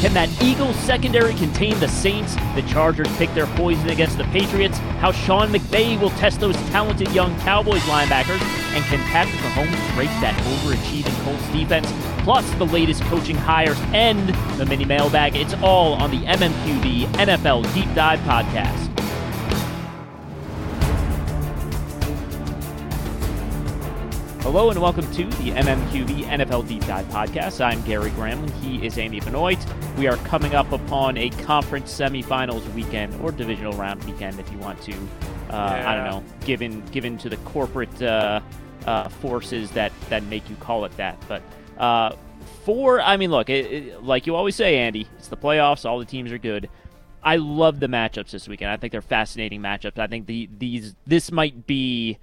Can that Eagles secondary contain the Saints? The Chargers pick their poison against the Patriots. How Sean McVay will test those talented young Cowboys linebackers. And can Patrick Mahomes break that overachieving Colts defense? Plus the latest coaching hires and the mini mailbag. It's all on the MMQB NFL Deep Dive podcast. Hello and welcome to the MMQB NFL Deep Dive podcast. I'm Gary Gramlin. He is Andy Benoit. We are coming up upon a conference semifinals weekend, or divisional round weekend if you want to, I don't know, give in to the corporate forces that make you call it that. But look, like you always say, Andy, it's the playoffs. All the teams are good. I love the matchups this weekend. I think they're fascinating matchups. I think this might be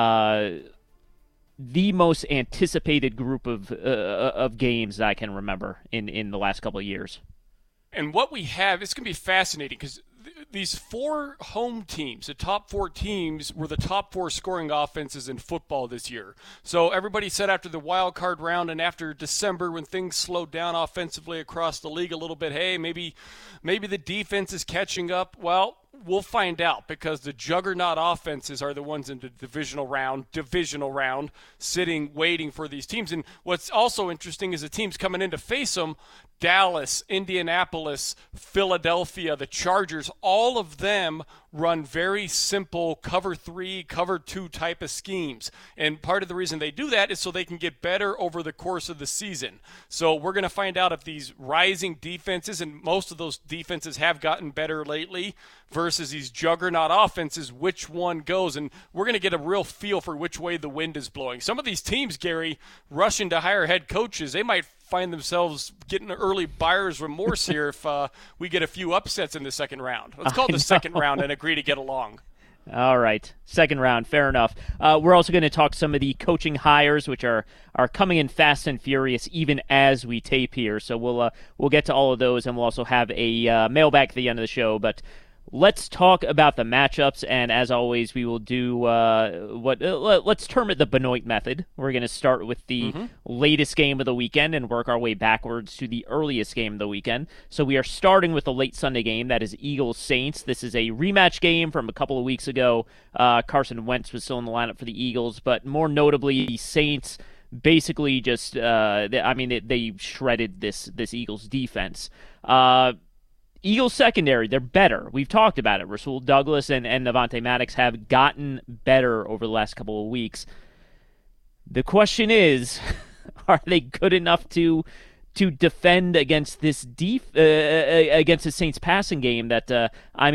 the most anticipated group of games that I can remember in the last couple of years. And what we have, it's going to be fascinating because these four home teams, the top four teams, were the top four scoring offenses in football this year. So everybody said after the wild card round and after December when things slowed down offensively across the league a little bit, hey, maybe the defense is catching up. Well, we'll find out because the juggernaut offenses are the ones in the divisional round, sitting, waiting for these teams. And what's also interesting is the teams coming in to face them, Dallas, Indianapolis, Philadelphia, the Chargers, all of them run very simple cover 3, cover 2 type of schemes. And part of the reason they do that is so they can get better over the course of the season. So we're going to find out if these rising defenses, and most of those defenses have gotten better lately, versus these juggernaut offenses, which one goes. And we're going to get a real feel for which way the wind is blowing. Some of these teams, Gary, rushing to hire head coaches, they might find themselves getting early buyer's remorse here if we get a few upsets in the second round. Let's call it the second round and agree to get along. All right, second round, fair enough. We're also going to talk some of the coaching hires, which are coming in fast and furious, even as we tape here. So we'll get to all of those, and we'll also have a mailbag at the end of the show. But let's talk about the matchups, and as always, we will do let's term it the Benoit method. We're going to start with the latest game of the weekend and work our way backwards to the earliest game of the weekend. So we are starting with the late Sunday game. That is Eagles-Saints. This is a rematch game from a couple of weeks ago. Carson Wentz was still in the lineup for the Eagles, but more notably, the Saints basically just, they shredded this Eagles defense. Eagles secondary, they're better. We've talked about it. Rasul Douglas and Avonte Maddox have gotten better over the last couple of weeks. The question is, are they good enough to defend against this against the Saints passing game? That the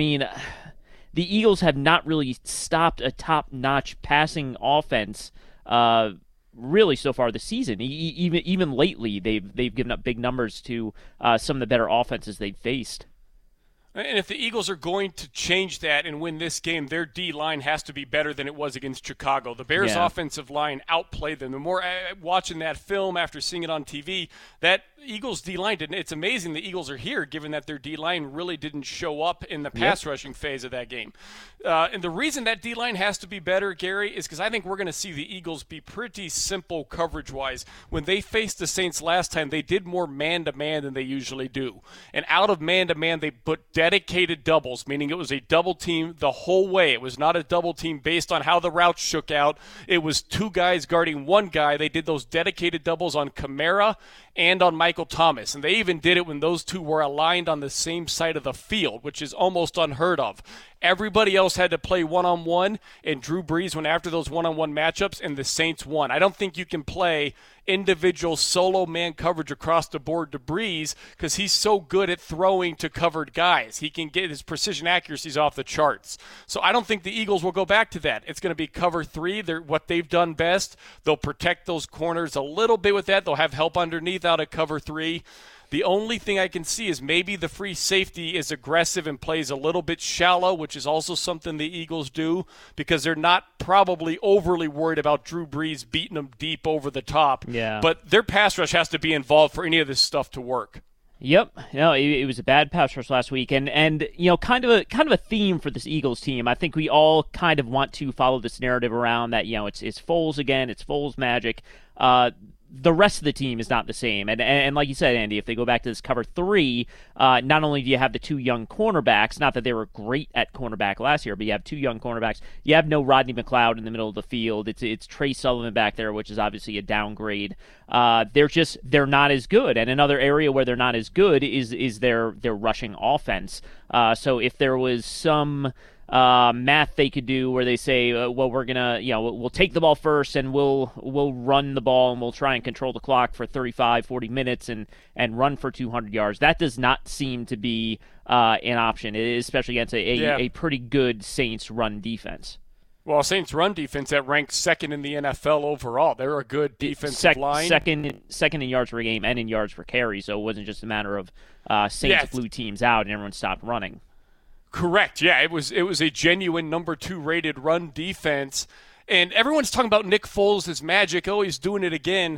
Eagles have not really stopped a top-notch passing offense really so far this season. Even lately, they've given up big numbers to some of the better offenses they've faced. And if the Eagles are going to change that and win this game, their D-line has to be better than it was against Chicago. The Bears' offensive line outplayed them. The more watching that film after seeing it on TV, that Eagles D-line didn't. It's amazing the Eagles are here, given that their D-line really didn't show up in the pass rushing phase of that game. And the reason that D-line has to be better, Gary, is because I think we're going to see the Eagles be pretty simple coverage-wise. When they faced the Saints last time, they did more man-to-man than they usually do. And out of man-to-man, they put dedicated doubles, meaning it was a double team the whole way. It was not a double team based on how the routes shook out. It was two guys guarding one guy. They did those dedicated doubles on Kamara and on Michael Thomas. And they even did it when those two were aligned on the same side of the field, which is almost unheard of. Everybody else had to play one-on-one, and Drew Brees went after those one-on-one matchups, and the Saints won. I don't think you can play individual solo man coverage across the board to Brees because he's so good at throwing to covered guys. He can get his precision accuracies off the charts. So I don't think the Eagles will go back to that. It's going to be cover 3. They're what they've done best. They'll protect those corners a little bit with that. They'll have help underneath out of cover 3. The only thing I can see is maybe the free safety is aggressive and plays a little bit shallow, which is also something the Eagles do because they're not probably overly worried about Drew Brees beating them deep over the top. Yeah. But their pass rush has to be involved for any of this stuff to work. Yep, it was a bad pass rush last week, and kind of a theme for this Eagles team. I think we all kind of want to follow this narrative around that it's Foles again, it's Foles magic. the rest of the team is not the same. And like you said, Andy, if they go back to this cover 3, not only do you have the 2 young cornerbacks, not that they were great at cornerback last year, but you have 2 young cornerbacks. You have no Rodney McLeod in the middle of the field. It's Trey Sullivan back there, which is obviously a downgrade. They're not as good. And another area where they're not as good is their rushing offense. So if there was some math they could do where they say, well, we're gonna, we'll take the ball first and we'll run the ball and we'll try and control the clock for 35-40 minutes and run for 200 yards. That does not seem to be an option, especially against a pretty good Saints run defense. Well, Saints run defense that ranks second in the NFL overall. They're a good defensive line. Second in yards per game and in yards per carry. So it wasn't just a matter of Saints blew teams out and everyone stopped running. Correct. Yeah, it was a genuine number 2 rated run defense. And everyone's talking about Nick Foles' his magic. Oh, he's doing it again.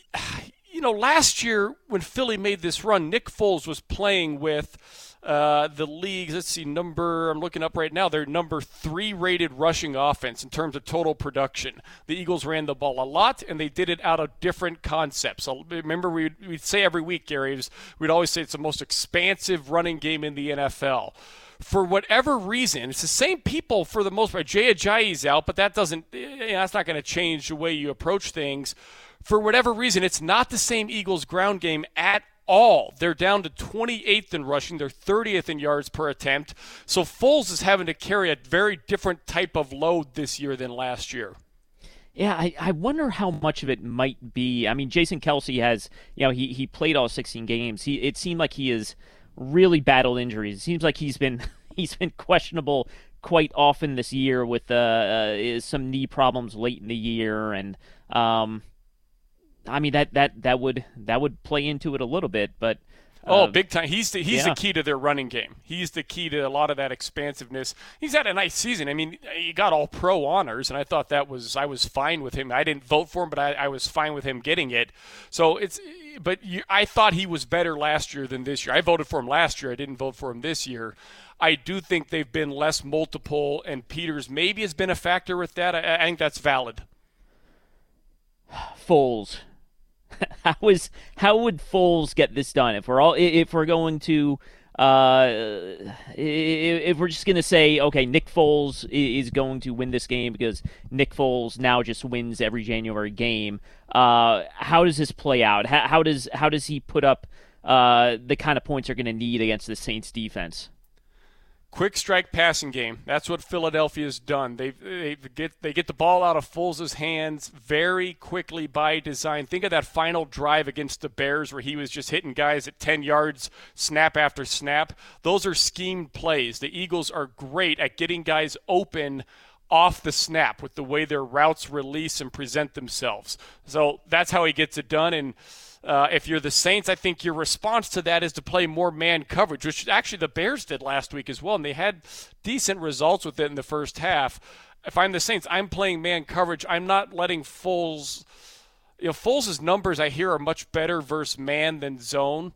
Last year when Philly made this run, Nick Foles was playing with the league's, I'm looking up right now, their number 3 rated rushing offense in terms of total production. The Eagles ran the ball a lot, and they did it out of different concepts. So remember, we'd say every week, Gary, we'd always say it's the most expansive running game in the NFL. For whatever reason, it's the same people for the most part. Jay Ajayi's out, but that's not going to change the way you approach things. For whatever reason, it's not the same Eagles ground game at all. They're down to 28th in rushing. They're 30th in yards per attempt. So Foles is having to carry a very different type of load this year than last year. Yeah, I wonder how much of it might be. I mean, Jason Kelce has, he played all 16 games. It seemed like he has really battled injuries. It seems like he's been questionable quite often this year with some knee problems late in the year, and I mean that would play into it a little bit, but big time. He's the key to their running game. He's the key to a lot of that expansiveness. He's had a nice season. I mean, he got all pro honors, and I thought I was fine with him. I didn't vote for him, but I was fine with him getting it. So I thought he was better last year than this year. I voted for him last year. I didn't vote for him this year. I do think they've been less multiple, and Peters maybe has been a factor with that. I think that's valid. Foles. How would Foles get this done? If we're going to if we're just going to say, okay, Nick Foles is going to win this game because Nick Foles now just wins every January game, how does this play out? How does he put up the kind of points they're going to need against the Saints defense? Quick strike passing game. That's what Philadelphia's done. They get the ball out of Foles' hands very quickly by design. Think of that final drive against the Bears where he was just hitting guys at 10 yards snap after snap. Those are schemed plays. The Eagles are great at getting guys open off the snap with the way their routes release and present themselves. So that's how he gets it done. And if you're the Saints, I think your response to that is to play more man coverage, which actually the Bears did last week as well, and they had decent results with it in the first half. If I'm the Saints, I'm playing man coverage. I'm not letting Foles – Foles' numbers I hear are much better versus man than zone.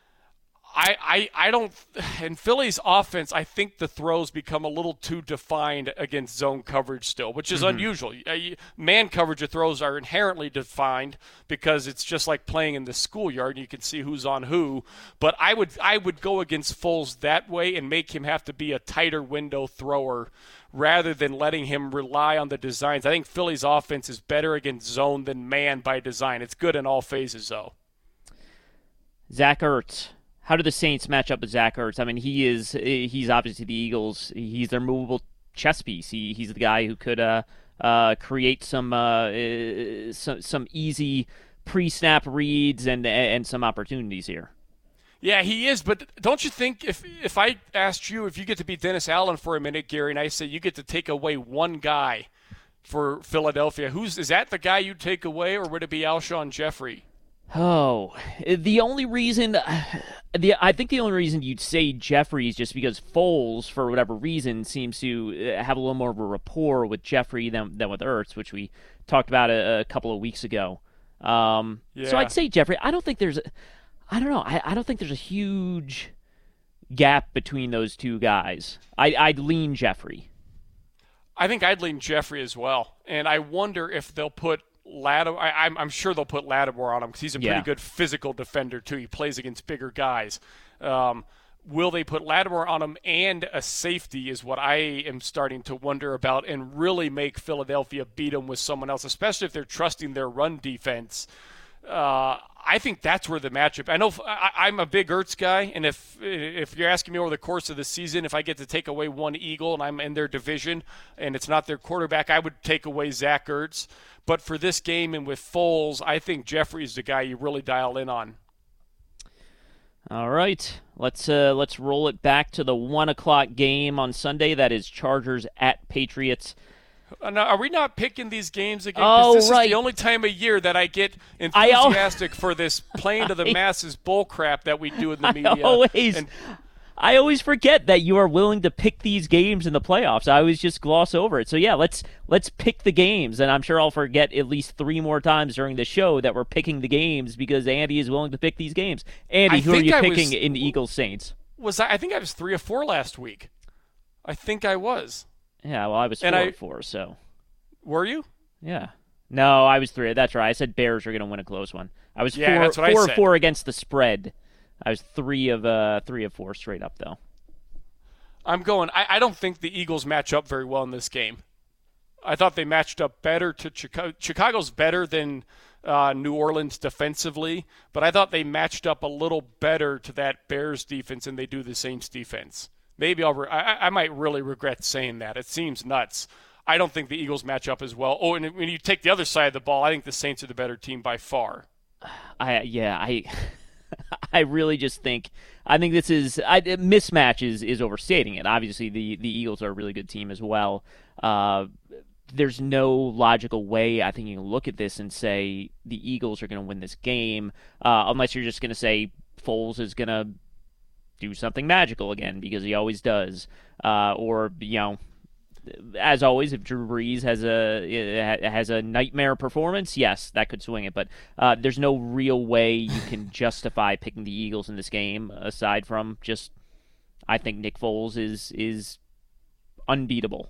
I don't – in Philly's offense, I think the throws become a little too defined against zone coverage still, which is unusual. Man coverage of throws are inherently defined because it's just like playing in the schoolyard and you can see who's on who. But I would go against Foles that way and make him have to be a tighter window thrower rather than letting him rely on the designs. I think Philly's offense is better against zone than man by design. It's good in all phases, though. Zach Ertz. How do the Saints match up with Zach Ertz? I mean, he's obviously the Eagles. He's their movable chess piece. He's the guy who could create some easy pre-snap reads and some opportunities here. Yeah, he is. But don't you think if I asked you if you get to be Dennis Allen for a minute, Gary, and I say you get to take away one guy for Philadelphia, is that the guy you take away, or would it be Alshon Jeffrey? Oh, the only reason you'd say Jeffrey is just because Foles, for whatever reason, seems to have a little more of a rapport with Jeffrey than with Ertz, which we talked about a couple of weeks ago. So I'd say Jeffrey. I don't think there's a huge gap between those two guys. I'd lean Jeffrey. I think I'd lean Jeffrey as well, and I wonder if they'll put Lattimore. I'm sure they'll put Lattimore on him because he's a pretty good physical defender too. He plays against bigger guys. Will they put Lattimore on him and a safety is what I am starting to wonder about, and really make Philadelphia beat him with someone else, especially if they're trusting their run defense. I think that's where the matchup. I know I'm a big Ertz guy, and if you're asking me over the course of the season, if I get to take away one Eagle and I'm in their division and it's not their quarterback, I would take away Zach Ertz. But for this game and with Foles, I think Jeffrey's the guy you really dial in on. All right, let's roll it back to the 1:00 game on Sunday. That is Chargers at Patriots. Now, are we not picking these games again? Because this is the only time of year that I get enthusiastic for this playing to the masses bull crap that we do in the media. I always forget that you are willing to pick these games in the playoffs. I always just gloss over it. So yeah, let's pick the games, and I'm sure I'll forget at least 3 more times during the show that we're picking the games because Andy is willing to pick these games. Andy, who are you picking in Eagles Saints? I think I was 3 or 4 last week. I think I was. Yeah, well, I was 4 or 4. So were you? Yeah. No, I was 3. That's right. I said Bears are going to win a close one. I was 4 or 4 against the spread. I was 3 of 4 straight up, though. I'm going. I don't think the Eagles match up very well in this game. I thought they matched up better to Chicago. Chicago's better than New Orleans defensively, but I thought they matched up a little better to that Bears defense than they do the Saints defense. Maybe I might really regret saying that. It seems nuts. I don't think the Eagles match up as well. Oh, and when you take the other side of the ball, I think the Saints are the better team by far. I really just think this is mismatch is overstating it. Obviously, the Eagles are a really good team as well. There's no logical way I think you can look at this and say the Eagles are going to win this game unless you're just going to say Foles is going to do something magical again because he always does, or as always, if Drew Brees has a nightmare performance, yes, that could swing it. But there's no real way you can justify picking the Eagles in this game aside from just I think Nick Foles is unbeatable.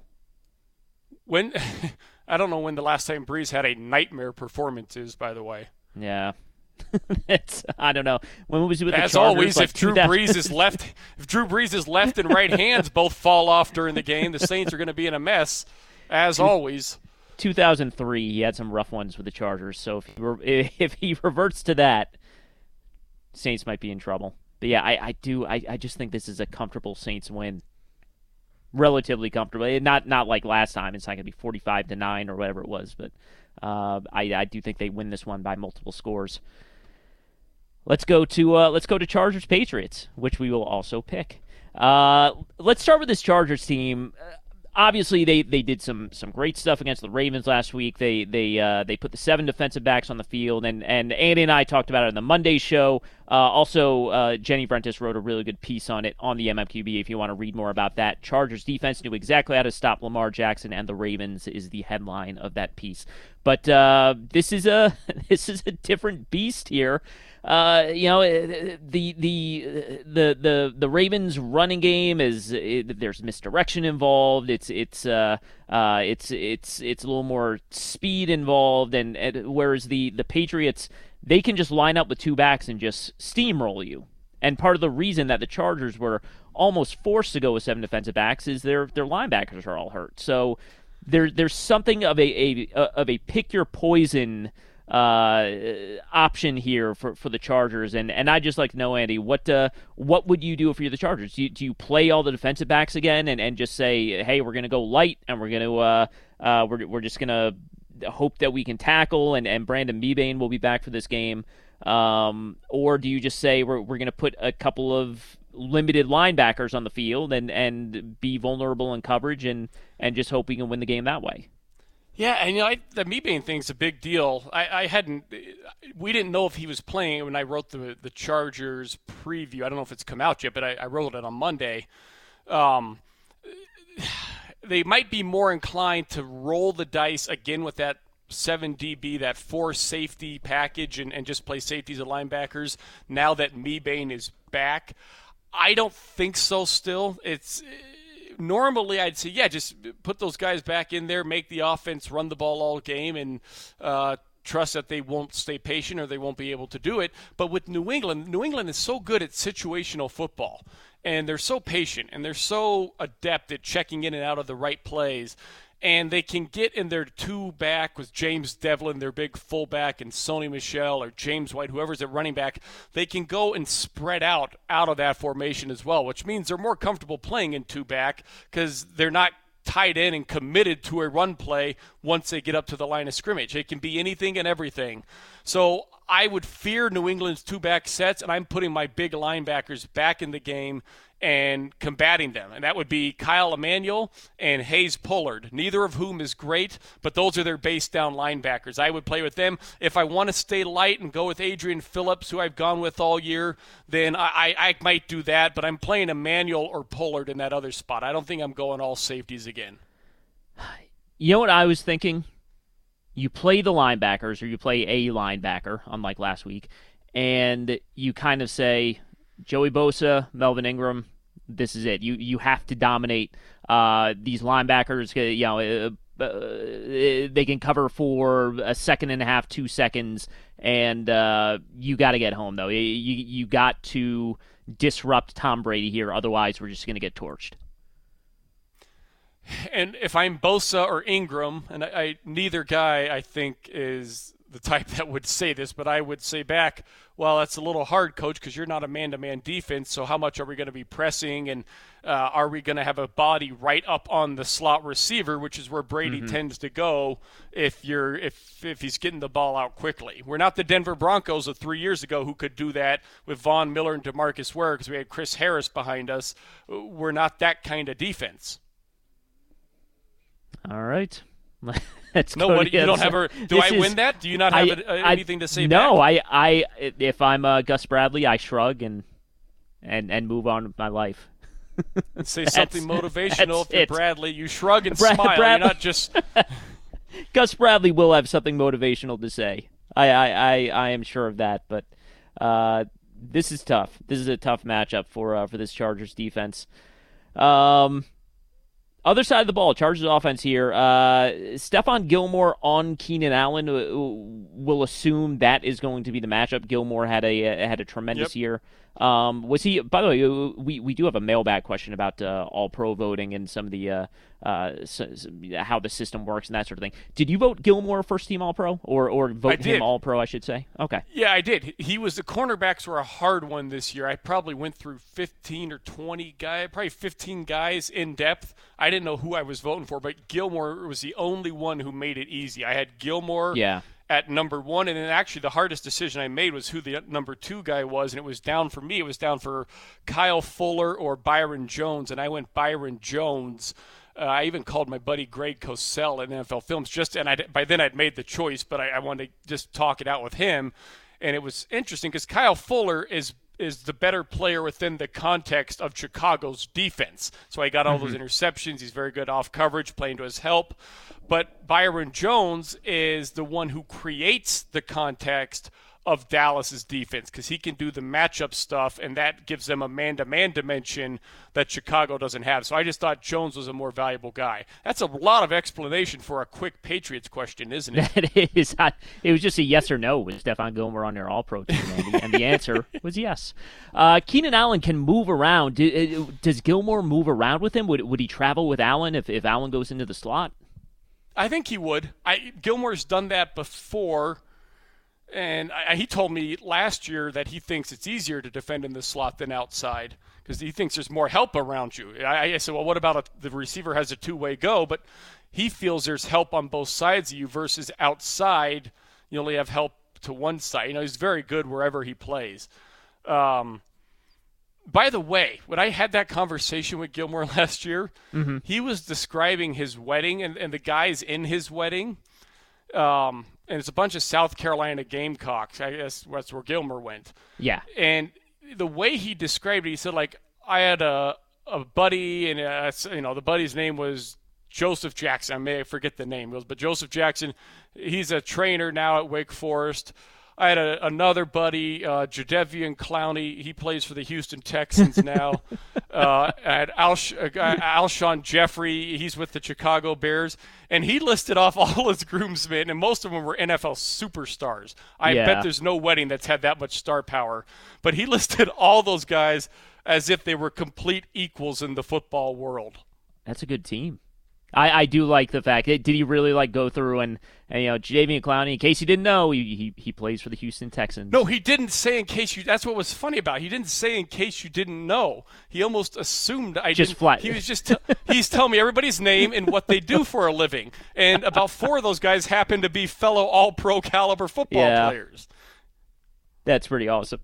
I don't know when the last time Brees had a nightmare performance is, by the way. Yeah. I don't know. When was he with the Chargers? As always, if Drew Brees is left and right hands both fall off during the game, the Saints are going to be in a mess. As always. 2003, he had some rough ones with the Chargers. So if he reverts to that, Saints might be in trouble. But yeah, I just think this is a comfortable Saints win. Relatively comfortable. Not like last time. It's not going to be 45-9 or whatever it was, but I do think they win this one by multiple scores. Let's go to Chargers Patriots, which we will also pick. Let's start with this Chargers team. Obviously, they did some great stuff against the Ravens last week. They put the 7 defensive backs on the field, and Andy and I talked about it on the Monday show. Also, Jenny Brentis wrote a really good piece on it on the MMQB if you want to read more about that. Chargers defense knew exactly how to stop Lamar Jackson, and the Ravens is the headline of that piece. But this is a different beast here. The Ravens running game there's misdirection involved. It's a little more speed involved, and whereas the Patriots, they can just line up with 2 backs and just steamroll you. And part of the reason that the Chargers were almost forced to go with 7 defensive backs is their linebackers are all hurt. So there's something of a pick your poison option here for the Chargers, and I'd just like to know, Andy, what would you do if you're the Chargers? Do you play all the defensive backs again and just say, hey, we're going to go light and we're going to we're just going to hope that we can tackle and Brandon Mebane will be back for this game, or do you just say we're going to put a couple of limited linebackers on the field and be vulnerable in coverage and just hope we can win the game that way? Yeah, and the Mebane thing's a big deal. We didn't know if he was playing when I wrote the Chargers preview. I don't know if it's come out yet, but I wrote it on Monday. They might be more inclined to roll the dice again with that 7 DB, that 4 safety package, and just play safeties and linebackers now that Mebane is back. I don't think so still. Normally, I'd say, yeah, just put those guys back in there, make the offense run the ball all game, and trust that they won't stay patient or they won't be able to do it. But with New England is so good at situational football. And they're so patient, and they're so adept at checking in and out of the right plays. And they can get in their two-back with James Devlin, their big fullback, and Sony Michel or James White, whoever's at running back. They can go and spread out of that formation as well, which means they're more comfortable playing in two-back because they're not tied in and committed to a run play once they get up to the line of scrimmage. It can be anything and everything. So I would fear New England's two-back sets, and I'm putting my big linebackers back in the game and combating them. And that would be Kyle Emanuel and Hayes Pullard, neither of whom is great, but those are their base down linebackers. I would play with them. If I want to stay light and go with Adrian Phillips, who I've gone with all year, then I might do that, but I'm playing Emanuel or Pullard in that other spot. I don't think I'm going all safeties again. You know what I was thinking? You play the linebackers, or you play a linebacker, unlike last week, and you kind of say, Joey Bosa, Melvin Ingram, this is it. You have to dominate these linebackers. They can cover for a second and a half, 2 seconds, and you got to get home, though. You got to disrupt Tom Brady here, otherwise we're just going to get torched. And if I'm Bosa or Ingram, and neither guy I think is the type that would say this, but I would say back, well, that's a little hard, Coach, because you're not a man-to-man defense, so how much are we going to be pressing, and are we going to have a body right up on the slot receiver, which is where Brady tends to go if he's getting the ball out quickly. We're not the Denver Broncos of 3 years ago who could do that with Von Miller and DeMarcus Ware because we had Chris Harris behind us. We're not that kind of defense. All right. No, what, you don't have a. Do I win that? Do you not have anything to say? No, back? If I'm Gus Bradley, I shrug and move on with my life. Say something motivational. If you're Bradley, you shrug and smile. You're not just. Gus Bradley will have something motivational to say. I am sure of that. But this is tough. This is a tough matchup for this Chargers defense. Other side of the ball, Chargers offense here. Stephon Gilmore on Keenan Allen. We'll assume that is going to be the matchup. Gilmore had a tremendous year. Was he? By the way, we do have a mailbag question about All-Pro voting and some of the how the system works and that sort of thing. Did you vote Gilmore first team All-Pro or vote him All-Pro? I should say. Okay. Yeah, I did. The cornerbacks were a hard one this year. I probably went through 15 or 20 guys, probably 15 guys in depth. I didn't know who I was voting for, but Gilmore was the only one who made it easy. I had Gilmore. Yeah. At number one, and then actually the hardest decision I made was who the number two guy was, and it was down for me. It was down for Kyle Fuller or Byron Jones, and I went Byron Jones. I even called my buddy Greg Cosell at NFL Films, by then I'd made the choice, but I wanted to just talk it out with him, and it was interesting because Kyle Fuller is the better player within the context of Chicago's defense. So he got all those interceptions. He's very good off coverage, playing to his help. But Byron Jones is the one who creates the context of Dallas's defense because he can do the matchup stuff, and that gives them a man-to-man dimension that Chicago doesn't have. So I just thought Jones was a more valuable guy. That's a lot of explanation for a quick Patriots question, isn't it? That is. It was just a yes or no with Stephon Gilmore on their All-Pro team, Andy, and the answer was yes. Keenan Allen can move around. Does Gilmore move around with him? Would he travel with Allen if Allen goes into the slot? I think he would. Gilmore's done that before. And he told me last year that he thinks it's easier to defend in the slot than outside because he thinks there's more help around you. I said, well, what about the receiver has a two-way go? But he feels there's help on both sides of you versus outside. You only have help to one side. He's very good wherever he plays. By the way, when I had that conversation with Gilmore last year, he was describing his wedding and the guys in his wedding. And it's a bunch of South Carolina Gamecocks. I guess that's where Gilmore went. Yeah. And the way he described it, he said, like, I had a buddy, and the buddy's name was Joseph Jackson. I may forget the name, but Joseph Jackson, he's a trainer now at Wake Forest. I had another buddy, Jadeveon Clowney. He plays for the Houston Texans now. I had Alshon Jeffrey. He's with the Chicago Bears. And he listed off all his groomsmen, and most of them were NFL superstars. I bet there's no wedding that's had that much star power. But he listed all those guys as if they were complete equals in the football world. That's a good team. I do like the fact that did he really go through and Jadeveon Clowney, in case you didn't know, he plays for the Houston Texans. No, he didn't say in case you. That's what was funny about it. He didn't say in case you didn't know. He almost assumed I just didn't. Flat. He was just he's telling me everybody's name and what they do for a living, and about 4 of those guys happen to be fellow All-Pro caliber football players. That's pretty awesome.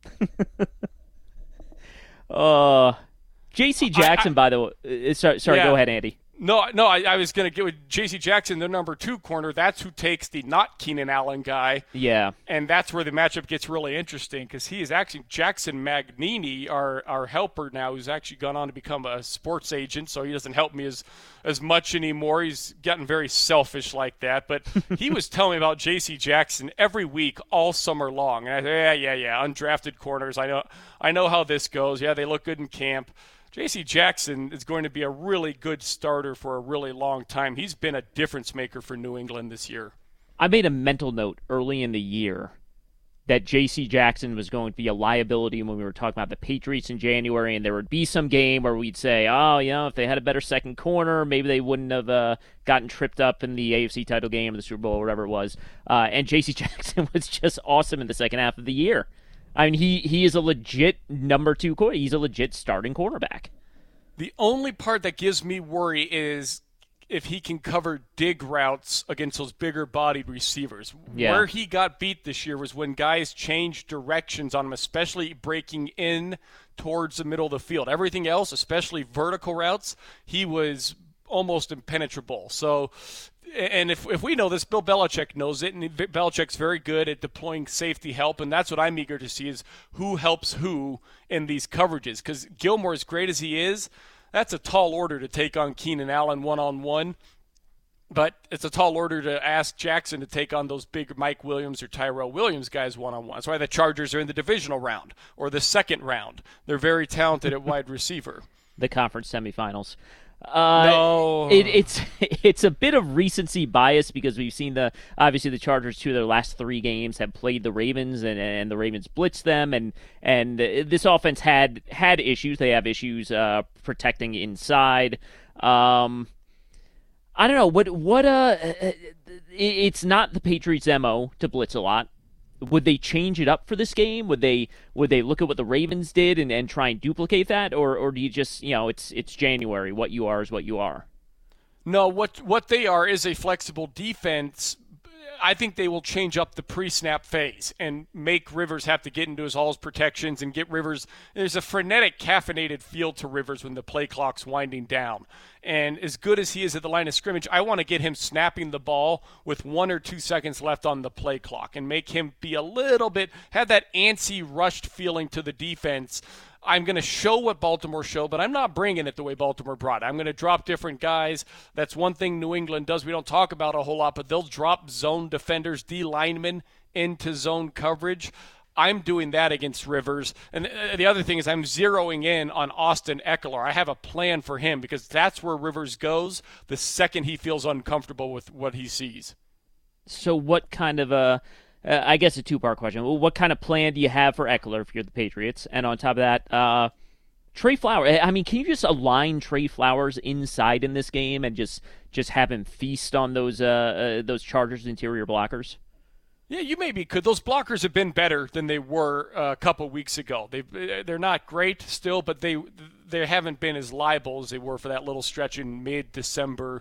J.C. Jackson, by the way. Sorry, go ahead, Andy. No, I was going to get with J.C. Jackson, the number 2 corner. That's who takes the not Keenan Allen guy. Yeah. And that's where the matchup gets really interesting because he is actually Jackson Magnini, our helper now, who's actually gone on to become a sports agent, so he doesn't help me as much anymore. He's gotten very selfish like that. But he was telling me about J.C. Jackson every week all summer long. And I said, yeah, undrafted corners. I know how this goes. Yeah, they look good in camp. J.C. Jackson is going to be a really good starter for a really long time. He's been a difference maker for New England this year. I made a mental note early in the year that J.C. Jackson was going to be a liability when we were talking about the Patriots in January, and there would be some game where we'd say, if they had a better second corner, maybe they wouldn't have gotten tripped up in the AFC title game or the Super Bowl or whatever it was. And J.C. Jackson was just awesome in the second half of the year. I mean, he is a legit number 2 corner. He's a legit starting cornerback. The only part that gives me worry is if he can cover dig routes against those bigger-bodied receivers. Yeah. Where he got beat this year was when guys changed directions on him, especially breaking in towards the middle of the field. Everything else, especially vertical routes, he was almost impenetrable. So, and if we know this, Bill Belichick knows it, and Belichick's very good at deploying safety help, and that's what I'm eager to see is who helps who in these coverages. Because Gilmore, as great as he is, that's a tall order to take on Keenan Allen one-on-one. But it's a tall order to ask Jackson to take on those big Mike Williams or Tyrell Williams guys one-on-one. That's why the Chargers are in the divisional round or the second round. They're very talented at wide receiver. The conference semifinals. No, it's a bit of recency bias because we've seen obviously the Chargers 2 of their last 3 games have played the Ravens and the Ravens blitzed them and this offense had issues. They have issues protecting inside. I don't know what it's not the Patriots' MO to blitz a lot. Would they change it up for this game? Would they look at what the Ravens did and try and duplicate that, or do you just it's January, what you are is what you are? No, what they are is a flexible defense. I think they will change up the pre-snap phase and make Rivers have to get into all his protections and get Rivers. There's a frenetic, caffeinated feel to Rivers when the play clock's winding down. And as good as he is at the line of scrimmage, I want to get him snapping the ball with 1 or 2 seconds left on the play clock and make him be a little bit, have that antsy, rushed feeling to the defense. I'm going to show what Baltimore showed, but I'm not bringing it the way Baltimore brought it. I'm going to drop different guys. That's one thing New England does. We don't talk about a whole lot, but they'll drop zone defenders, D linemen into zone coverage. I'm doing that against Rivers. And the other thing is I'm zeroing in on Austin Ekeler. I have a plan for him because that's where Rivers goes the second he feels uncomfortable with what he sees. So what kind of I guess a 2-part question. What kind of plan do you have for Ekeler if you're the Patriots? And on top of that, Trey Flowers. I mean, can you just align Trey Flowers inside in this game and just have him feast on those Chargers interior blockers? Yeah, you maybe could. Those blockers have been better than they were a couple weeks ago. They're not great still, but they haven't been as liable as they were for that little stretch in mid-December.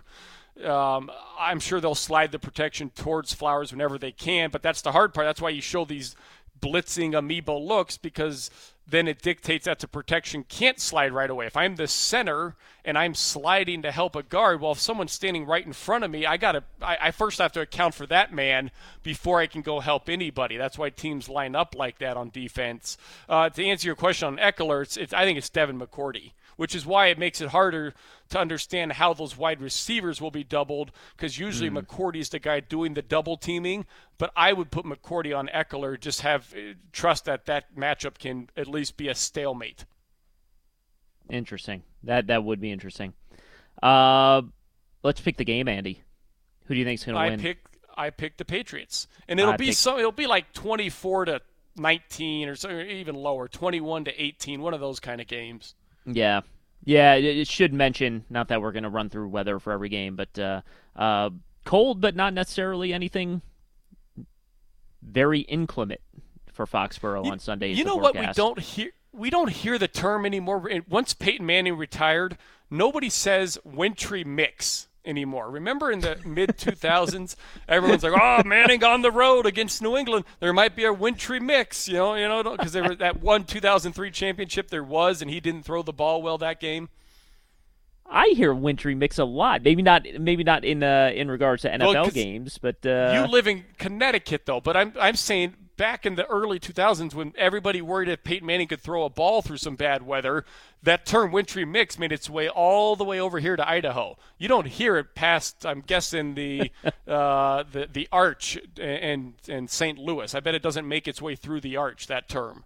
I'm sure they'll slide the protection towards Flowers whenever they can, but that's the hard part. That's why you show these blitzing amiibo looks, because then it dictates that the protection can't slide right away. If I'm the center and I'm sliding to help a guard, well, if someone's standing right in front of me, I first have to account for that man before I can go help anybody. That's why teams line up like that on defense. To answer your question on Ekeler, I think it's Devin McCourty. which is why it makes it harder to understand how those wide receivers will be doubled, because usually McCourty's the guy doing the double teaming. But I would put McCourty on Eckler, just have trust that matchup can at least be a stalemate. Interesting. That would be interesting. Let's pick the game, Andy. Who do you think's going to win? I picked the Patriots, and it'll be like 24-19 or so, even lower, 21-18, one of those kind of games. Yeah. It should mention, not that we're going to run through weather for every game, but cold, but not necessarily anything very inclement for Foxborough on Sunday. You know what we don't hear? We don't hear the term anymore. Once Peyton Manning retired, nobody says wintry mix anymore. Remember in the mid-2000s, everyone's like, "Oh, Manning on the road against New England. There might be a wintry mix," because there was that one 2003 championship there was, and he didn't throw the ball well that game. I hear wintry mix a lot. Maybe not in regards to NFL games, but you live in Connecticut though. But I'm saying back in the early 2000s when everybody worried if Peyton Manning could throw a ball through some bad weather, that term wintry mix made its way all the way over here to Idaho. You don't hear it past, I'm guessing, the Arch and St. Louis. I bet it doesn't make its way through the Arch, that term.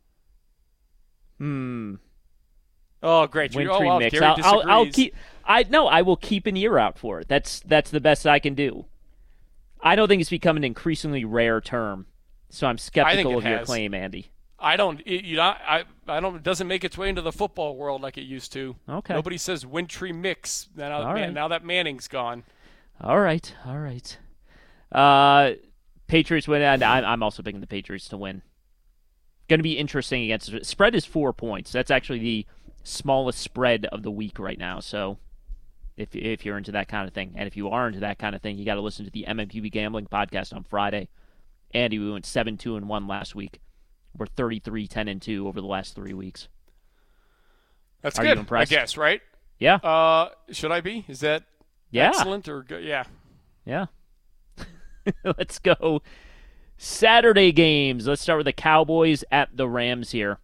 Oh, great! Wintry mix. Gary disagrees. I will keep an ear out for it. That's the best I can do. I don't think it's become an increasingly rare term. So I'm skeptical of your claim, Andy. I don't. It doesn't make its way into the football world like it used to. Okay. Nobody says wintry mix now that Manning's gone. All right. Patriots win, and I'm also picking the Patriots to win. Going to be interesting against. Spread is 4 points. That's actually the smallest spread of the week right now. So if you're into that kind of thing, and if you are into that kind of thing, you got to listen to the MMQB Gambling Podcast on Friday. Andy, we went 7-2-1 last week. We're 33-10-2 over the last 3 weeks. That's good. Are you impressed? I guess, right? Yeah. Should I be? Is that excellent or good? Yeah. Yeah. Let's go. Saturday games. Let's start with the Cowboys at the Rams here.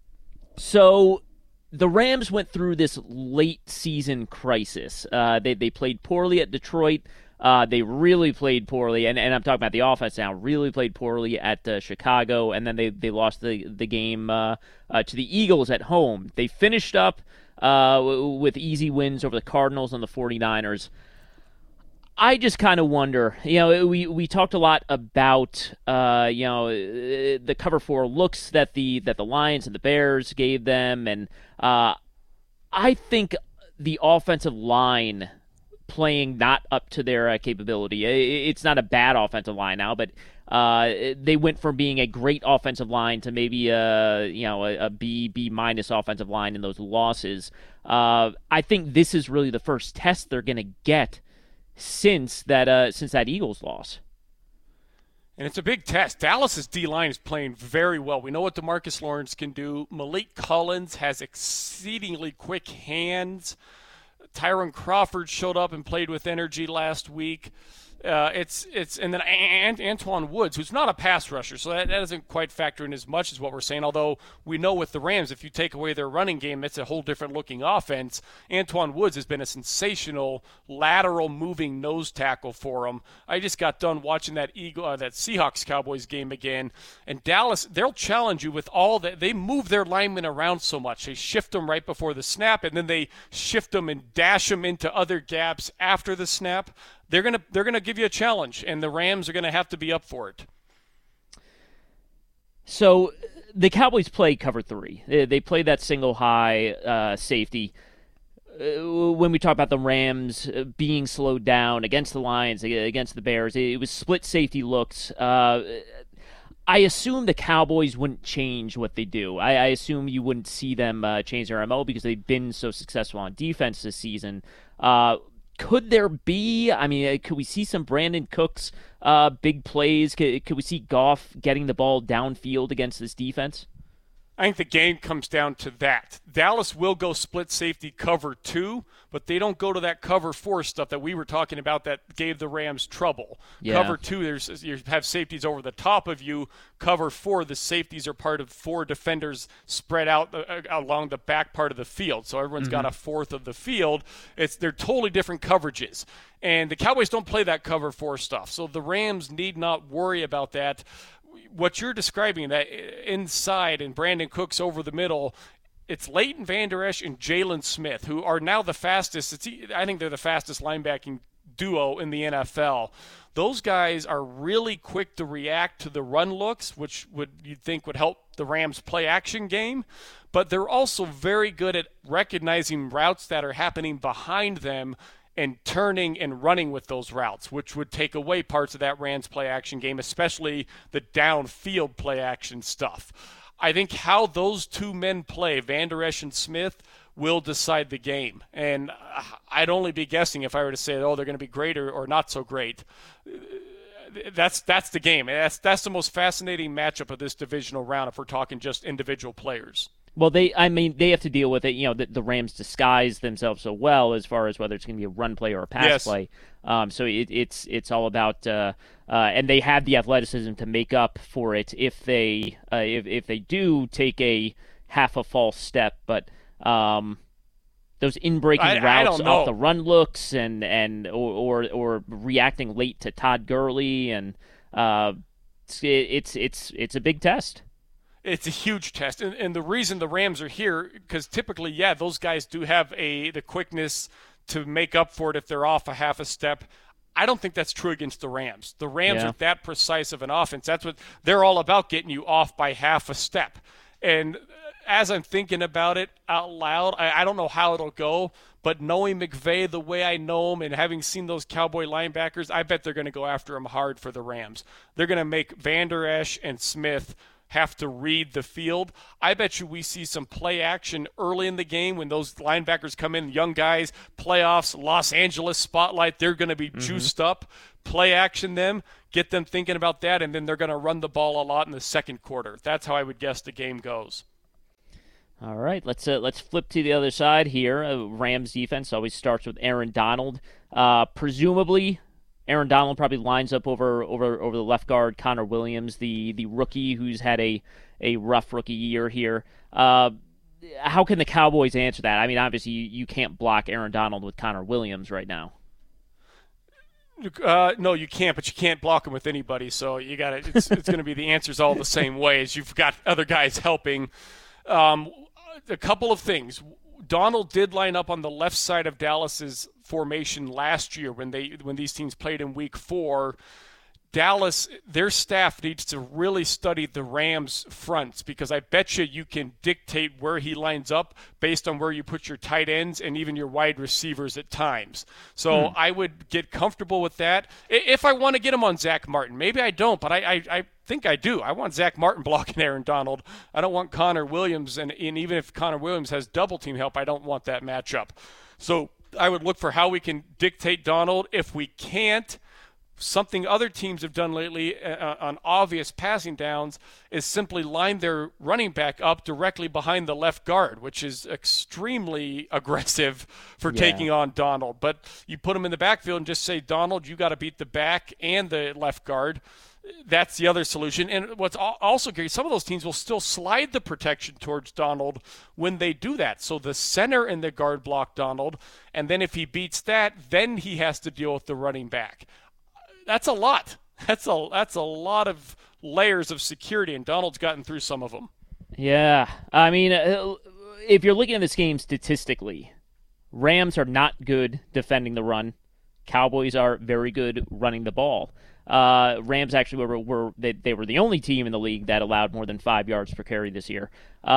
So the Rams went through this late season crisis. They played poorly at Detroit. They really played poorly, and I'm talking about the offense now, really played poorly at Chicago, and then they lost the game to the Eagles at home. They finished up with easy wins over the Cardinals and the 49ers. I just kind of wonder, we talked a lot about, the cover 4 looks that the Lions and the Bears gave them, and I think the offensive line playing not up to their capability. It's not a bad offensive line now, but they went from being a great offensive line to maybe a B minus offensive line in those losses. I think this is really the first test they're going to get since that Eagles loss. And it's a big test. Dallas's D-line is playing very well. We know what DeMarcus Lawrence can do. Malik Collins has exceedingly quick hands. Tyron Crawford showed up and played with energy last week. And then Antoine Woods, who's not a pass rusher, so that doesn't quite factor in as much as what we're saying. Although we know with the Rams, if you take away their running game, it's a whole different looking offense. Antoine Woods has been a sensational lateral moving nose tackle for them. I just got done watching that Seahawks Cowboys game again, and Dallas, they'll challenge you with all that. They move their linemen around so much. They shift them right before the snap, and then they shift them and dash them into other gaps after the snap. They're gonna give you a challenge, and the Rams are gonna have to be up for it. So the Cowboys play cover 3. They play that single high safety. When we talk about the Rams being slowed down against the Lions, against the Bears, it was split safety looks. I assume the Cowboys wouldn't change what they do. I assume you wouldn't see them change their MO because they've been so successful on defense this season. Could there be, could we see some Brandon Cooks big plays? Could we see Goff getting the ball downfield against this defense? I think the game comes down to that. Dallas will go split safety cover 2, but they don't go to that cover 4 stuff that we were talking about that gave the Rams trouble. Yeah. Cover 2, you have safeties over the top of you. Cover 4, the safeties are part of 4 defenders spread out along the back part of the field. So everyone's got a fourth of the field. They're totally different coverages. And the Cowboys don't play that cover 4 stuff. So the Rams need not worry about that. What you're describing, that inside and Brandon Cooks over the middle, it's Leighton Vander Esch and Jalen Smith, who are now the fastest. I think they're the fastest linebacking duo in the NFL. Those guys are really quick to react to the run looks, which you'd think would help the Rams' play-action game. But they're also very good at recognizing routes that are happening behind them and turning and running with those routes, which would take away parts of that Rams play-action game, especially the downfield play-action stuff. I think how those 2 men play, Vander Esch and Smith, will decide the game. And I'd only be guessing if I were to say, they're going to be great or not so great. That's the game. That's the most fascinating matchup of this divisional round if we're talking just individual players. Well, they have to deal with it. The Rams disguise themselves so well as far as whether it's going to be a run play or a pass play. So it's all about, and they have the athleticism to make up for it if they do take a half a false step. But those in-breaking routes off the run looks or reacting late to Todd Gurley, and it's a big test. It's a huge test, and the reason the Rams are here, because typically, those guys do have the quickness to make up for it if they're off a half a step. I don't think that's true against the Rams. The Rams are that precise of an offense. That's what they're all about, getting you off by half a step. And as I'm thinking about it out loud, I don't know how it'll go, but knowing McVay the way I know him and having seen those Cowboy linebackers, I bet they're going to go after him hard for the Rams. They're going to make Vander Esch and Smith have to read the field. I bet you we see some play action early in the game when those linebackers come in, young guys, playoffs, Los Angeles spotlight, they're going to be juiced up. Play action them, get them thinking about that, and then they're going to run the ball a lot in the second quarter. That's how I would guess the game goes. All right, let's flip to the other side here. Rams defense always starts with Aaron Donald. Presumably, Aaron Donald probably lines up over the left guard, Connor Williams, the rookie who's had a rough rookie year here. How can the Cowboys answer that? I mean, obviously you can't block Aaron Donald with Connor Williams right now. No, you can't, but you can't block him with anybody. So you got to. It's going to be the answers all the same ways. You've got other guys helping. A couple of things. Donald did line up on the left side of Dallas's formation last year when these teams played in Week 4. Dallas, their staff needs to really study the Rams' fronts, because I bet you can dictate where he lines up based on where you put your tight ends and even your wide receivers at times. So I would get comfortable with that. If I want to get him on Zach Martin, maybe I don't, but I think I do. I want Zach Martin blocking Aaron Donald. I don't want Connor Williams, and even if Connor Williams has double team help, I don't want that matchup. So I would look for how we can dictate Donald. If we can't, something other teams have done lately on obvious passing downs is simply line their running back up directly behind the left guard, which is extremely aggressive for taking on Donald. But you put him in the backfield and just say, Donald, you got to beat the back and the left guard. That's the other solution. And what's also great, some of those teams will still slide the protection towards Donald when they do that. So the center and the guard block Donald, and then if he beats that, then he has to deal with the running back. That's a lot. That's a lot of layers of security, and Donald's gotten through some of them. Yeah. I mean, if you're looking at this game statistically, Rams are not good defending the run. Cowboys are very good running the ball. Rams actually were the only team in the league that allowed more than 5 yards per carry this year.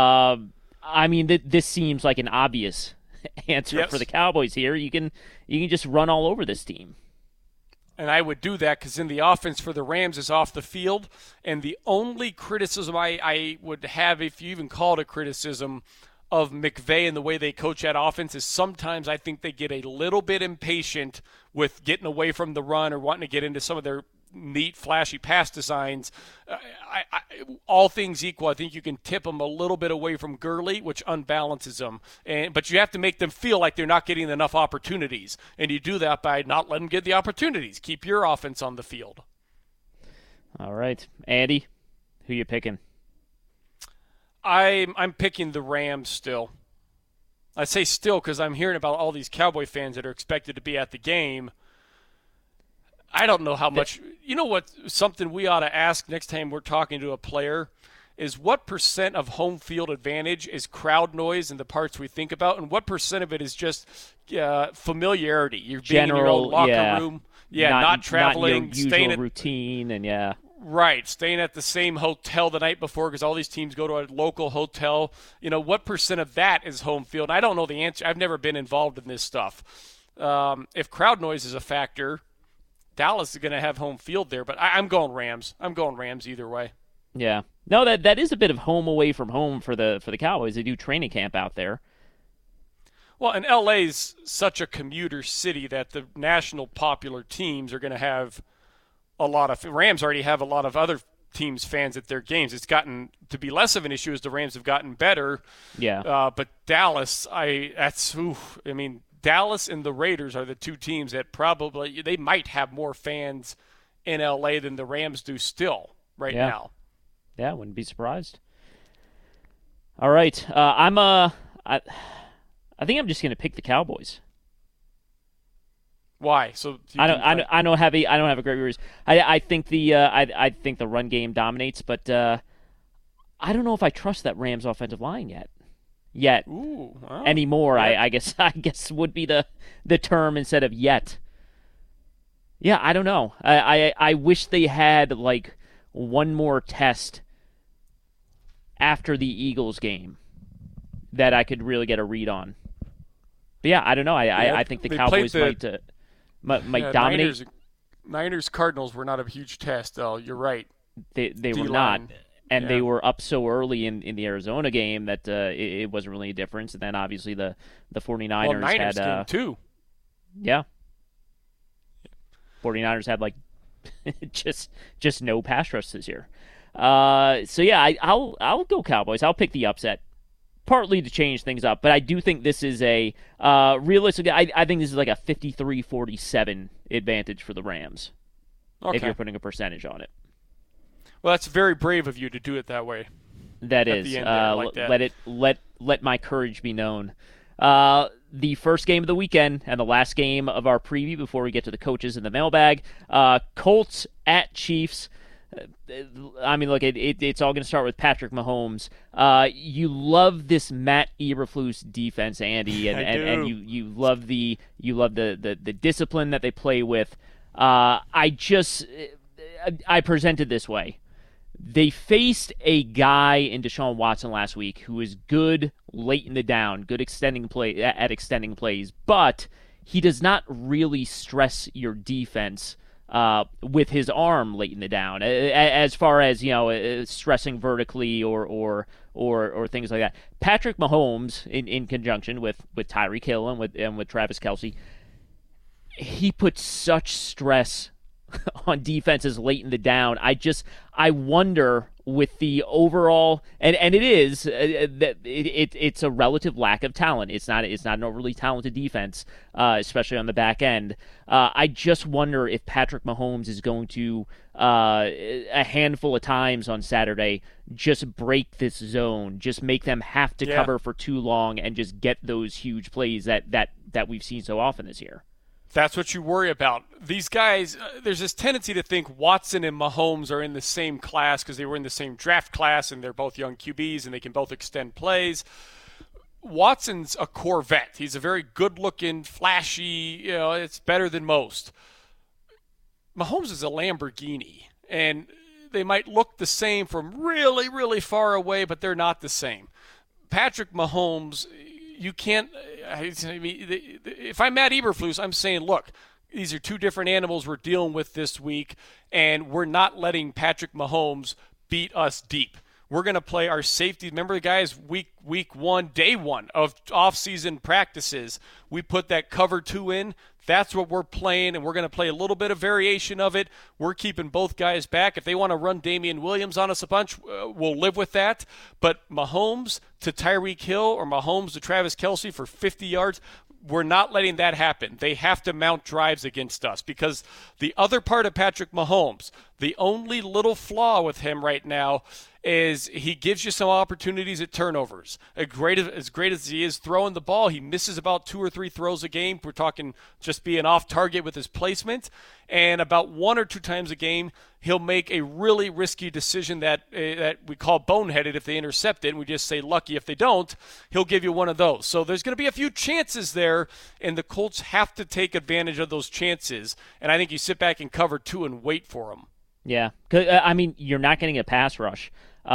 I mean, this seems like an obvious answer for the Cowboys here. You can just run all over this team. And I would do that because in the offense for the Rams is off the field. And the only criticism I would have, if you even call it a criticism, of McVay and the way they coach that offense is sometimes I think they get a little bit impatient with getting away from the run or wanting to get into some of their neat, flashy pass designs. All things equal, I think you can tip them a little bit away from Gurley, which unbalances them. But you have to make them feel like they're not getting enough opportunities. And you do that by not letting them get the opportunities. Keep your offense on the field. All right. Andy, who you picking? I'm picking the Rams still. I say still because I'm hearing about all these Cowboy fans that are expected to be at the game. I don't know how much. You know what? Something we ought to ask next time we're talking to a player is what % of home field advantage is crowd noise in the parts we think about, and what % of it is just familiarity. You're being in your own locker room. Yeah, not traveling, not your staying usual routine, and yeah. Right, staying at the same hotel the night before because all these teams go to a local hotel. What % of that is home field? I don't know the answer. I've never been involved in this stuff. If crowd noise is a factor, Dallas is going to have home field there, but I'm going Rams. I'm going Rams either way. Yeah. No, that is a bit of home away from home for the Cowboys. They do training camp out there. Well, and LA's such a commuter city that the national popular teams are going to have a lot of – Rams already have a lot of other teams' fans at their games. It's gotten to be less of an issue as the Rams have gotten better. Yeah. But Dallas, Dallas and the Raiders are the two teams that probably – they might have more fans in LA than the Rams do still now. Yeah, wouldn't be surprised. All right. I think I'm just going to pick the Cowboys. Why? So I don't have a great reason. I think I think the run game dominates, but I don't know if I trust that Rams offensive line yet. Ooh, wow. Anymore. Yeah. I guess would be the term instead of yet. Yeah, I don't know. I wish they had like one more test after the Eagles game that I could really get a read on. But yeah, I don't know. I think the Cowboys might dominate. Niners Cardinals were not a huge test, though. You're right. They were not. And they were up so early in the Arizona game that it wasn't really a difference. And then obviously the 49ers Niners had game too. Yeah. 49ers had like just no pass rush this year. So yeah, I'll go Cowboys. I'll pick the upset. Partly to change things up, but I do think this is a realistic. I think this is like a 53-47 advantage for the Rams. Okay. If you're putting a percentage on it. Well, that's very brave of you to do it that way. That is. Let my courage be known. The first game of the weekend and the last game of our preview before we get to the coaches and the mailbag. Colts at Chiefs. I mean, look, it's all going to start with Patrick Mahomes. You love this Matt Eberflus defense, Andy, and you love the discipline that they play with. I present it this way: they faced a guy in Deshaun Watson last week who is good late in the down, good extending plays, but he does not really stress your defense with his arm late in the down, as far as stressing vertically or things like that. Patrick Mahomes, in conjunction with Tyreek Hill and with Travis Kelce, he puts such stress on defenses late in the down. I wonder with the overall, and it is that it's a relative lack of talent. It's not an overly talented defense, especially on the back end. I just wonder if Patrick Mahomes is going to a handful of times on Saturday just break this zone, just make them have to cover for too long, and just get those huge plays that we've seen so often this year. That's what you worry about. These guys, there's this tendency to think Watson and Mahomes are in the same class because they were in the same draft class and they're both young QBs and they can both extend plays. Watson's a Corvette. He's a very good-looking, flashy, it's better than most. Mahomes is a Lamborghini, and they might look the same from really, really far away, but they're not the same. Patrick Mahomes, you can't – if I'm Matt Eberflus, I'm saying, look, these are two different animals we're dealing with this week, and we're not letting Patrick Mahomes beat us deep. We're going to play our safety. Remember the guys week one, day one of off-season practices, we put that cover 2 in. That's what we're playing, and we're going to play a little bit of variation of it. We're keeping both guys back. If they want to run Damian Williams on us a bunch, we'll live with that. But Mahomes to Tyreek Hill or Mahomes to Travis Kelce for 50 yards, we're not letting that happen. They have to mount drives against us because the other part of Patrick Mahomes, the only little flaw with him right now is he gives you some opportunities at turnovers. As great as he is throwing the ball, he misses about 2 or 3 throws a game. We're talking just being off target with his placement. And about 1 or 2 times a game, he'll make a really risky decision that we call boneheaded if they intercept it, and we just say lucky if they don't. He'll give you one of those. So there's going to be a few chances there, and the Colts have to take advantage of those chances. And I think you sit back and cover 2 and wait for them. Yeah, I mean, you're not getting a pass rush.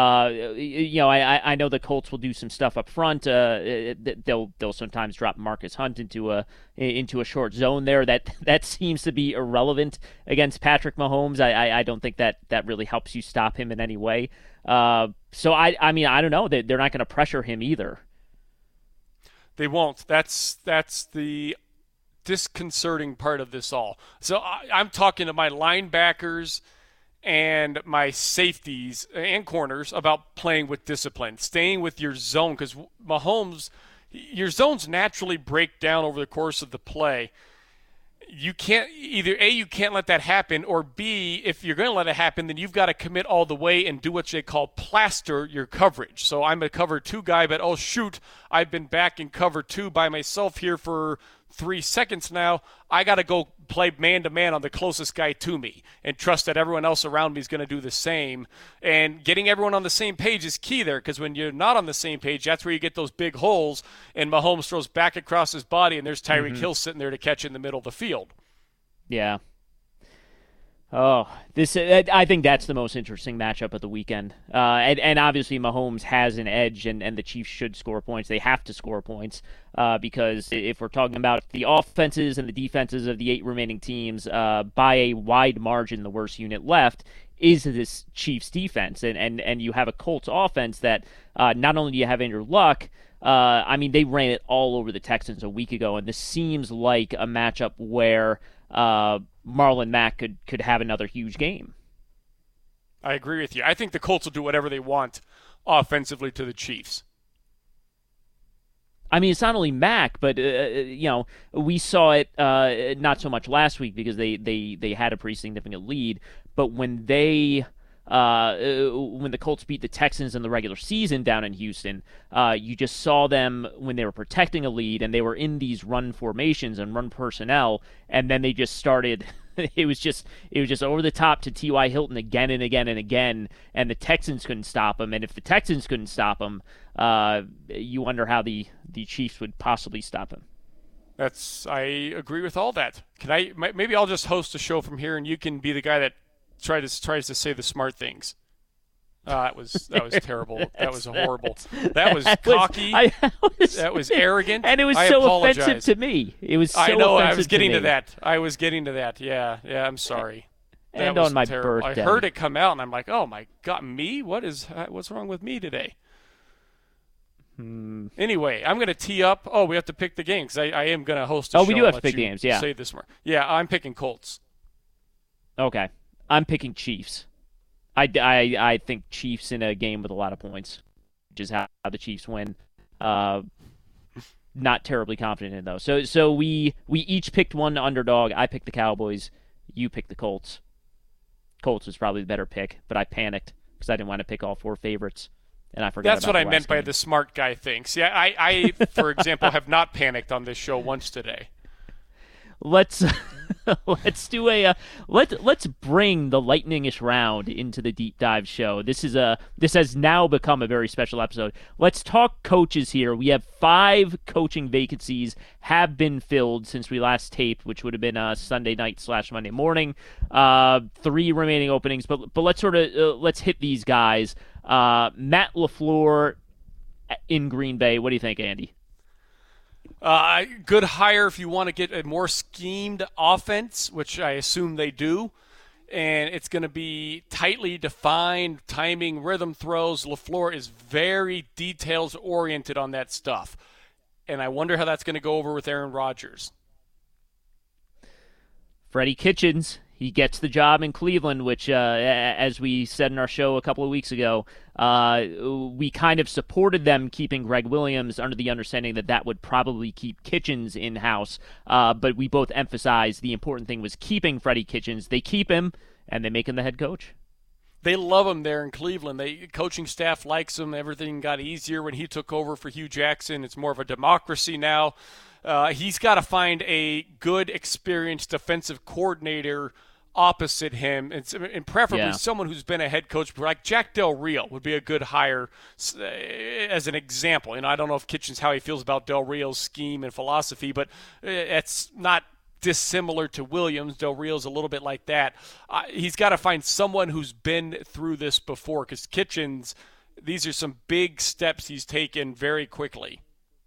I know the Colts will do some stuff up front. They'll sometimes drop Marcus Hunt into a short zone there. That seems to be irrelevant against Patrick Mahomes. I don't think that really helps you stop him in any way. So I mean, I don't know. They're not going to pressure him either. They won't. That's the disconcerting part of this all. So I'm talking to my linebackers and my safeties and corners about playing with discipline, staying with your zone, because Mahomes, your zones naturally break down over the course of the play. You can't either A, you can't let that happen, or B, if you're going to let it happen, then you've got to commit all the way and do what they call plaster your coverage. So I'm a cover 2 guy, but oh shoot, I've been back in cover 2 by myself here for 3 seconds now. I got to go play man-to-man on the closest guy to me and trust that everyone else around me is going to do the same. And getting everyone on the same page is key there, because when you're not on the same page, that's where you get those big holes, and Mahomes throws back across his body, and there's Tyreek Hill sitting there to catch in the middle of the field. Yeah. Oh, I think that's the most interesting matchup of the weekend. And obviously Mahomes has an edge, and the Chiefs should score points. They have to score points because if we're talking about the offenses and the defenses of the 8 remaining teams, by a wide margin, the worst unit left is this Chiefs defense. And you have a Colts offense that not only do you have Andrew Luck, I mean, they ran it all over the Texans a week ago, and this seems like a matchup where Marlon Mack could have another huge game. I agree with you. I think the Colts will do whatever they want offensively to the Chiefs. I mean, it's not only Mack, but we saw it not so much last week because they had a pretty significant lead. But when the Colts beat the Texans in the regular season down in Houston, you just saw them when they were protecting a lead and they were in these run formations and run personnel, and then they just started. It was just over the top to T.Y. Hilton again and again and again, and the Texans couldn't stop him. And if the Texans couldn't stop him, you wonder how the Chiefs would possibly stop him. I agree with all that. Maybe I'll just host a show from here, and you can be the guy that tries to say the smart things. That was terrible. That was horrible. That was cocky. That was arrogant. And it was offensive to me. It was so I know. I was getting to that. Yeah. I'm sorry. And on my birthday, I heard it come out, and I'm like, oh my God, me? What's wrong with me today? Anyway, I'm going to tee up. Oh, we have to pick the game because I am going to host a show. Oh, we do have to pick the games. Yeah. Say this more. Yeah, I'm picking Colts. Okay. I'm picking Chiefs. I think Chiefs in a game with a lot of points, which is how the Chiefs win. Not terribly confident in those. So we each picked one underdog. I picked the Cowboys. You picked the Colts. Colts was probably the better pick, but I panicked because I didn't want to pick all 4 favorites, and I forgot. That's what I meant by the smart guy thing. See, I for example, have not panicked on this show once today. Let's do let's bring the lightning-ish round into the deep dive show. This has now become a very special episode. Let's talk coaches here. We have 5 coaching vacancies have been filled since we last taped, which would have been Sunday night / Monday morning. 3 remaining openings, but let's let's hit these guys. Matt LaFleur in Green Bay. What do you think, Andy? Good hire if you want to get a more schemed offense, which I assume they do. And it's going to be tightly defined, timing, rhythm throws. LaFleur is very details-oriented on that stuff. And I wonder how that's going to go over with Aaron Rodgers. Freddie Kitchens, he gets the job in Cleveland, which, as we said in our show a couple of weeks ago, we kind of supported them keeping Greg Williams under the understanding that that would probably keep Kitchens in-house. But we both emphasized the important thing was keeping Freddie Kitchens. They keep him, and they make him the head coach. They love him there in Cleveland. The coaching staff likes him. Everything got easier when he took over for Hugh Jackson. It's more of a democracy now. He's got to find a good, experienced defensive coordinator opposite him, and preferably someone who's been a head coach, like Jack Del Rio would be a good hire as an example. I don't know if Kitchens how he feels about Del Rio's scheme and philosophy, but it's not dissimilar to Williams. Del Rio's a little bit like that. He's got to find someone who's been through this before, because Kitchens, these are some big steps he's taken very quickly.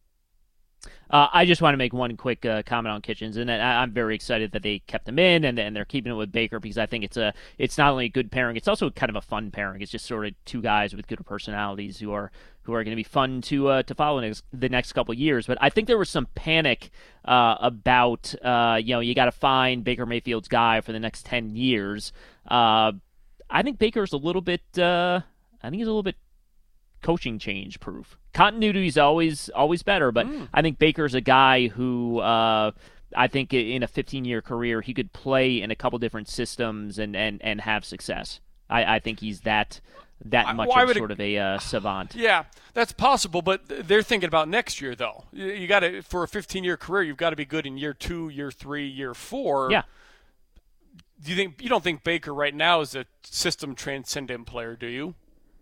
I just want to make one quick comment on Kitchens, and I'm very excited that they kept him in, and they're keeping it with Baker, because I think it's not only a good pairing, it's also kind of a fun pairing. It's just sort of two guys with good personalities who are going to be fun to follow the next couple of years. But I think there was some panic about you got to find Baker Mayfield's guy for the next 10 years. I think Baker's a little bit. He's a little bit coaching change proof. Continuity is always better, but I think Baker's a guy who I think in a 15-year career he could play in a couple different systems and have success. I think he's that much of sort of a savant. Yeah, that's possible, but they're thinking about next year though. You got to, for a 15-year career, you've got to be good in year 2, year 3, year 4. Yeah. You don't think Baker right now is a system transcendent player, do you?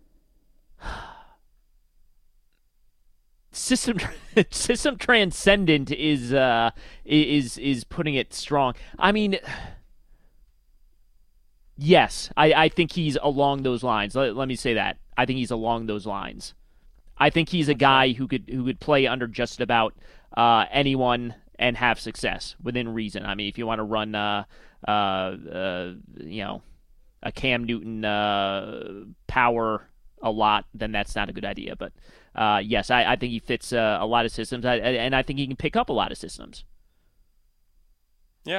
System transcendent is putting it strong. I mean, yes, I think he's along those lines. Let me say that. I think he's along those lines. I think he's a guy who could play under just about anyone and have success within reason. I mean, if you want to run a Cam Newton power a lot, then that's not a good idea. But yes, I think he fits a lot of systems, and I think he can pick up a lot of systems. Yeah.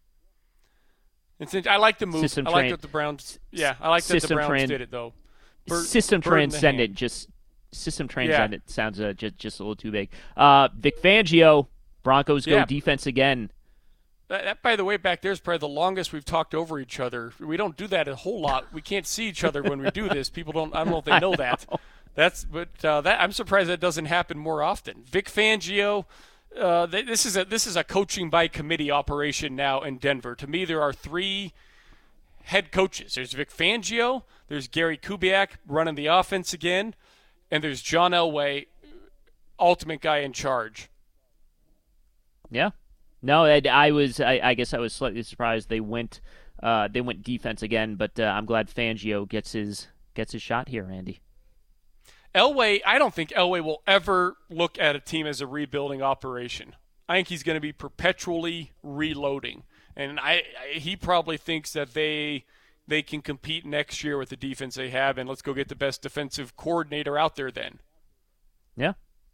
I like the move. I like that the Browns. Yeah, I like that the Browns did it though. System transcendent sounds just a little too big. Vic Fangio, Broncos go defense again. That, by the way, back there is probably the longest we've talked over each other. We don't do that a whole lot. We can't see each other when we do this. People don't. I don't know if they know that. I'm surprised that doesn't happen more often. Vic Fangio. This is a coaching by committee operation now in Denver. To me, there are 3 head coaches. There's Vic Fangio. There's Gary Kubiak running the offense again, and there's John Elway, ultimate guy in charge. Yeah. No, I guess I was slightly surprised they went defense again, but I'm glad Fangio gets his shot here, Andy. Elway, I don't think Elway will ever look at a team as a rebuilding operation. I think he's going to be perpetually reloading, and he probably thinks that they can compete next year with the defense they have, and let's go get the best defensive coordinator out there then. Yeah.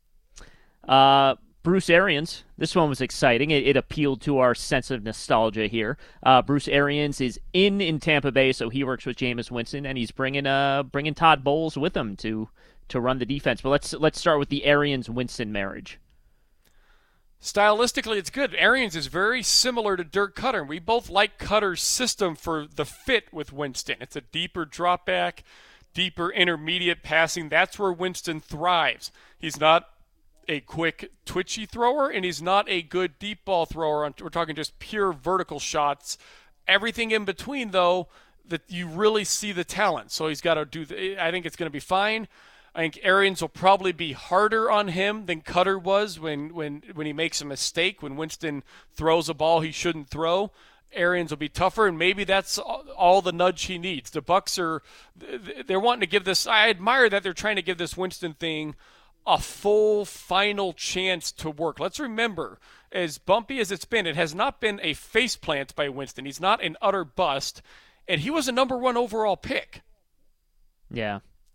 Bruce Arians, this one was exciting. It appealed to our sense of nostalgia here. Bruce Arians is in Tampa Bay, so he works with Jameis Winston, and he's bringing Todd Bowles with him to run the defense. But let's start with the Arians-Winston marriage. Stylistically, it's good. Arians is very similar to Dirk Koetter. We both like Cutter's system for the fit with Winston. It's a deeper drop back, deeper intermediate passing. That's where Winston thrives. He's not a quick, twitchy thrower, and he's not a good deep ball thrower. We're talking just pure vertical shots. Everything in between, though, that you really see the talent. So he's got to do. I think it's going to be fine. I think Arians will probably be harder on him than Koetter was when he makes a mistake. When Winston throws a ball he shouldn't throw, Arians will be tougher, and maybe that's all the nudge he needs. The Bucs they're wanting to give this. I admire that they're trying to give this Winston thing a full final chance to work. Let's remember, as bumpy as it's been, it has not been a faceplant by Winston. He's not an utter bust, and he was a number 1 overall pick. Yeah.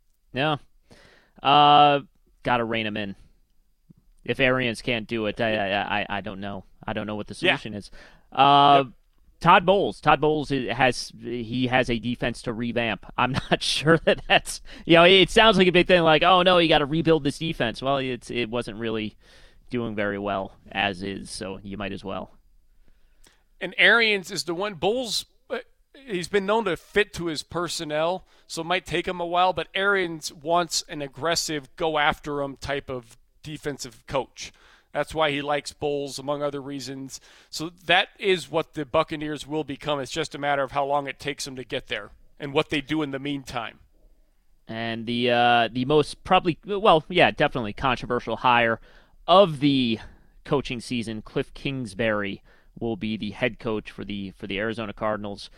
Gotta rein him in. If Arians can't do it, I don't know. I don't know what the solution is. Todd Todd Bowles has a defense to revamp. I'm not sure that's it sounds like a big thing, like, oh no, you got to rebuild this defense. Well, it wasn't really doing very well as is, so you might as well. And Arians is the one. Bowles, he's been known to fit to his personnel, so it might take him a while, but Arians wants an aggressive, go-after-him type of defensive coach. That's why he likes Bowles, among other reasons. So that is what the Buccaneers will become. It's just a matter of how long it takes them to get there and what they do in the meantime. And the most definitely controversial hire of the coaching season, Cliff Kingsbury, will be the head coach for the Arizona Cardinals.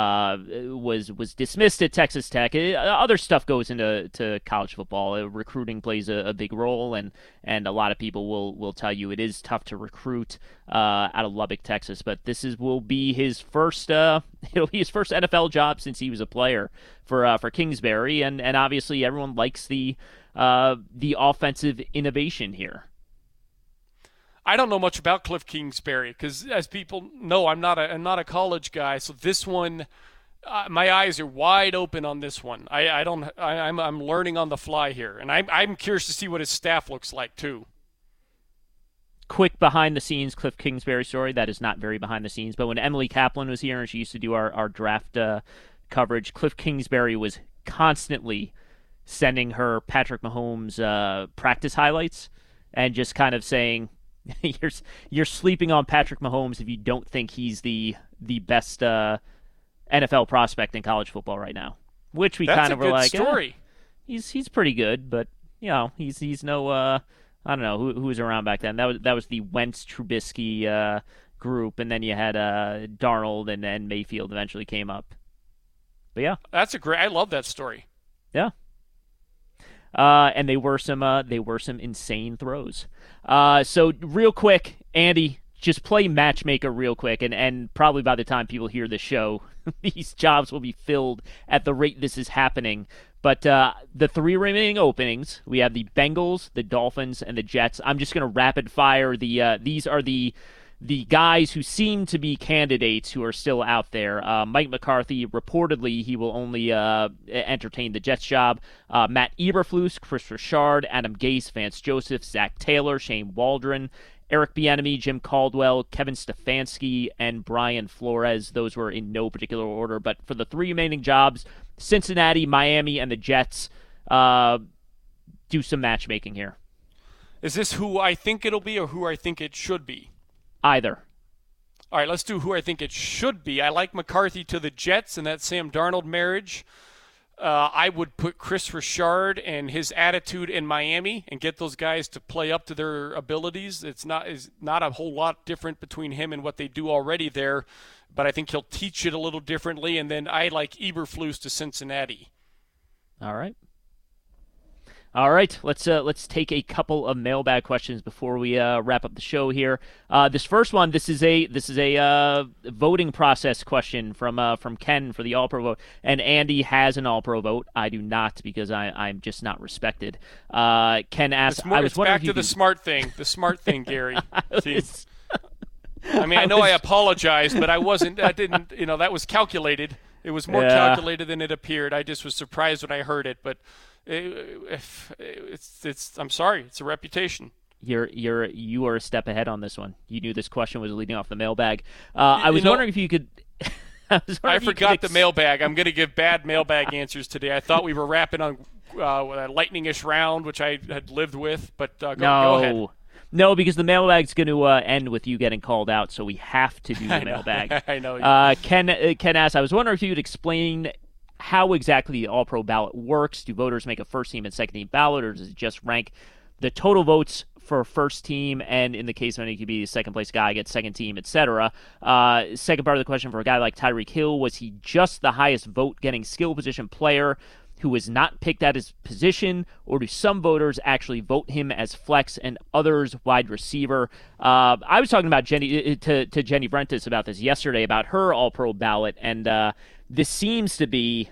Was dismissed at Texas Tech. Other stuff goes into college football. Recruiting plays a big role, and a lot of people will tell you it is tough to recruit out of Lubbock, Texas. But will be his first. It'll be his first NFL job since he was a player for Kingsbury, and obviously everyone likes the offensive innovation here. I don't know much about Cliff Kingsbury because, as people know, I'm not a college guy. So this one, my eyes are wide open on this one. I'm learning on the fly here, and I'm curious to see what his staff looks like too. Quick behind the scenes Cliff Kingsbury story. That is not very behind the scenes, but when Emily Kaplan was here and she used to do our draft coverage, Cliff Kingsbury was constantly sending her Patrick Mahomes practice highlights and just kind of saying, You're sleeping on Patrick Mahomes if you don't think he's the best NFL prospect in college football right now. Which we kind of were like, story. He's pretty good, but he's no I don't know who was around back then. That was the Wentz Trubisky group, and then you had Darnold, and then Mayfield eventually came up. But yeah, I love that story. Yeah. And they were some insane throws. So real quick, Andy, just play matchmaker real quick, and probably by the time people hear the show, these jobs will be filled at the rate this is happening. But the three remaining openings, we have the Bengals, the Dolphins, and the Jets. I'm just going to rapid fire these are the guys who seem to be candidates who are still out there. Mike McCarthy, reportedly, he will only entertain the Jets job. Matt Eberflus, Chris Richard, Adam Gase, Vance Joseph, Zach Taylor, Shane Waldron, Eric Bieniemy, Jim Caldwell, Kevin Stefanski, and Brian Flores. Those were in no particular order. But for the three remaining jobs, Cincinnati, Miami, and the Jets, do some matchmaking here. Is this who I think it'll be or who I think it should be? Either. All right, let's do who I think it should be. I like McCarthy to the Jets and that Sam Darnold marriage. I would put Chris Richard and his attitude in Miami and get those guys to play up to their abilities. It's not a whole lot different between him and what they do already there, but I think he'll teach it a little differently. And then I like Eberflus to Cincinnati. All right, let's take a couple of mailbag questions before we wrap up the show here. This first one, this is a voting process question from Ken for the All Pro vote, and Andy has an All Pro vote. I do not because I'm just not respected. Ken asked, it's back to the smart thing, Gary. I apologize, but I wasn't. I didn't. That was calculated. It was more calculated than it appeared. I just was surprised when I heard it, but. I'm sorry. It's a reputation. You are a step ahead on this one. You knew this question was leading off the mailbag. I was wondering if you could. I forgot the mailbag. I'm going to give bad mailbag answers today. I thought we were wrapping on a lightning-ish round, which I had lived with, but go ahead. No, because the mailbag's going to end with you getting called out, so we have to do the mailbag. I know. Ken asked, I was wondering if you could explain how exactly the All-Pro ballot works. Do voters make a first-team and second-team ballot, or does it just rank the total votes for first team, and in the case of any could be the second-place guy gets second team, etc.? Second part of the question, for a guy like Tyreek Hill, was he just the highest vote-getting skill position player who was not picked at his position, or do some voters actually vote him as flex and others wide receiver? I was talking about Jenny Brentis about this yesterday, about her All-Pro ballot, and this seems to be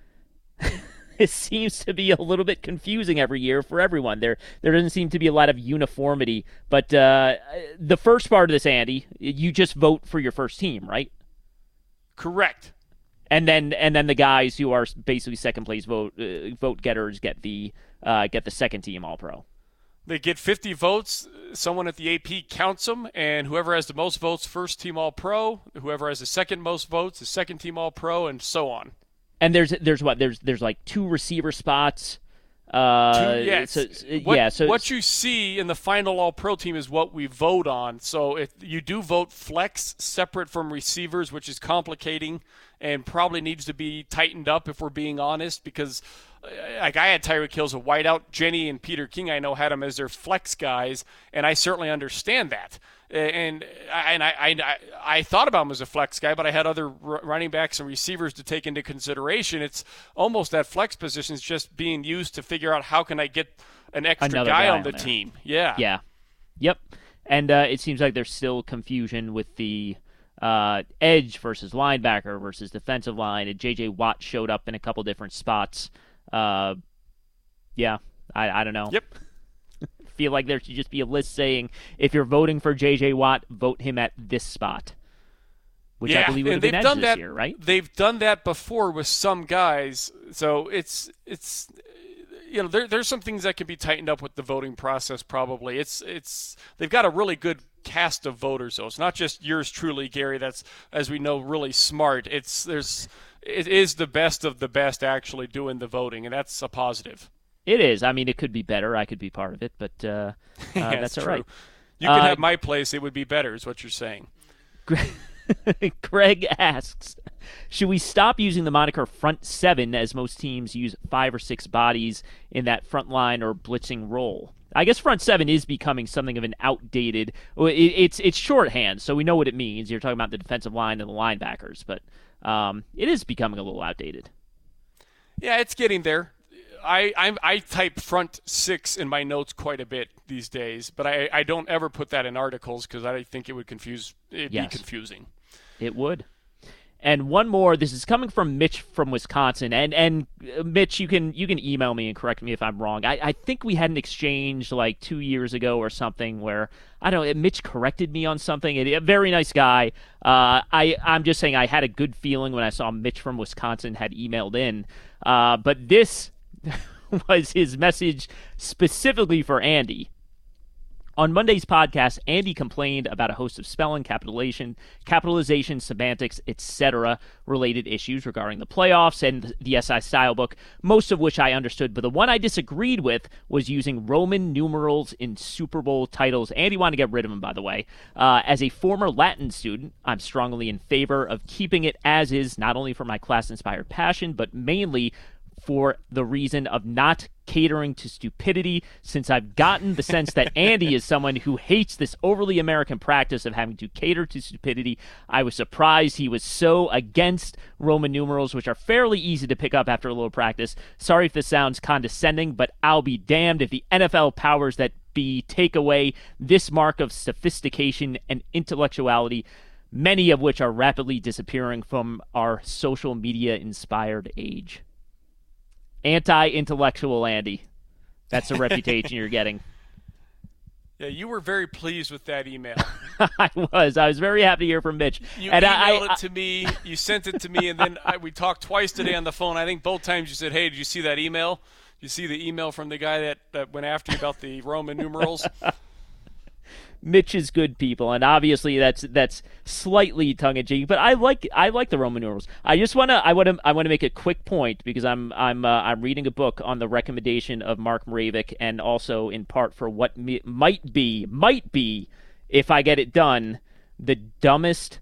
a little bit confusing every year for everyone. There doesn't seem to be a lot of uniformity. But the first part of this, Andy, you just vote for your first team, right? Correct. And then the guys who are basically second place vote getters get the second team All-Pro. They get 50 votes. Someone at the AP counts them, and whoever has the most votes, first team All-Pro. Whoever has the second most votes, the second team All-Pro, and so on. And there's like 2 receiver spots. Yes. So what you see in the final All-Pro team is what we vote on. So if you do vote flex separate from receivers, which is complicating and probably needs to be tightened up if we're being honest, because like I had Tyreek Hill as a wideout. Jenny and Peter King, I know, had him as their flex guys, and I certainly understand that. And I thought about him as a flex guy, but I had other running backs and receivers to take into consideration. It's almost that flex position is just being used to figure out how can I get an extra guy on the team. Yeah. Yeah. Yep. And it seems like there's still confusion with the edge versus linebacker versus defensive line. And J.J. Watt showed up in a couple different spots. I don't know. Yep. Feel like there should just be a list saying if you're voting for J.J. Watt, vote him at this spot, which I believe would have been edge this year, right? They've done that before with some guys, so it's there's some things that can be tightened up with the voting process. Probably it's they've got a really good cast of voters, though. It's not just yours truly, Gary. That's, as we know, really smart. It is the best of the best actually doing the voting, and that's a positive. It is. I mean, it could be better. I could be part of it, but that's all right. You could have my place. It would be better, is what you're saying. Greg asks, should we stop using the moniker front 7 as most teams use 5 or 6 bodies in that front line or blitzing role? I guess front 7 is becoming something of an outdated – it's shorthand, so we know what it means. You're talking about the defensive line and the linebackers, but it is becoming a little outdated. Yeah, it's getting there. I type front 6 in my notes quite a bit these days, but I don't ever put that in articles because I think it would confuse. It'd be confusing. It would. And one more. This is coming from Mitch from Wisconsin, and Mitch, you can email me and correct me if I'm wrong. I think we had an exchange like 2 years ago or something where I don't know. Mitch corrected me on something. A very nice guy. I'm just saying I had a good feeling when I saw Mitch from Wisconsin had emailed in, but this was his message specifically for Andy. On Monday's podcast, Andy complained about a host of spelling, capitalization, semantics, etc. related issues regarding the playoffs and the SI Stylebook, most of which I understood, but the one I disagreed with was using Roman numerals in Super Bowl titles. Andy wanted to get rid of them, by the way. As a former Latin student, I'm strongly in favor of keeping it as is, not only for my class-inspired passion, but mainly for the reason of not catering to stupidity, since I've gotten the sense that Andy is someone who hates this overly American practice of having to cater to stupidity. I was surprised he was so against Roman numerals, which are fairly easy to pick up after a little practice. Sorry if this sounds condescending, but I'll be damned if the NFL powers that be take away this mark of sophistication and intellectuality, many of which are rapidly disappearing from our social media-inspired age. Anti-intellectual Andy. That's the reputation you're getting. Yeah, you were very pleased with that email. I was very happy to hear from Mitch. You emailed it to me, you sent it to me, and then we talked twice today on the phone. I think both times you said, hey, did you see that email? Did you see the email from the guy that went after you about the Roman numerals? Mitch is good people, and obviously that's slightly tongue in cheek. But I like the Roman numerals. I want to make a quick point because I'm reading a book on the recommendation of Mark Moravik, and also in part for what might be if I get it done, the dumbest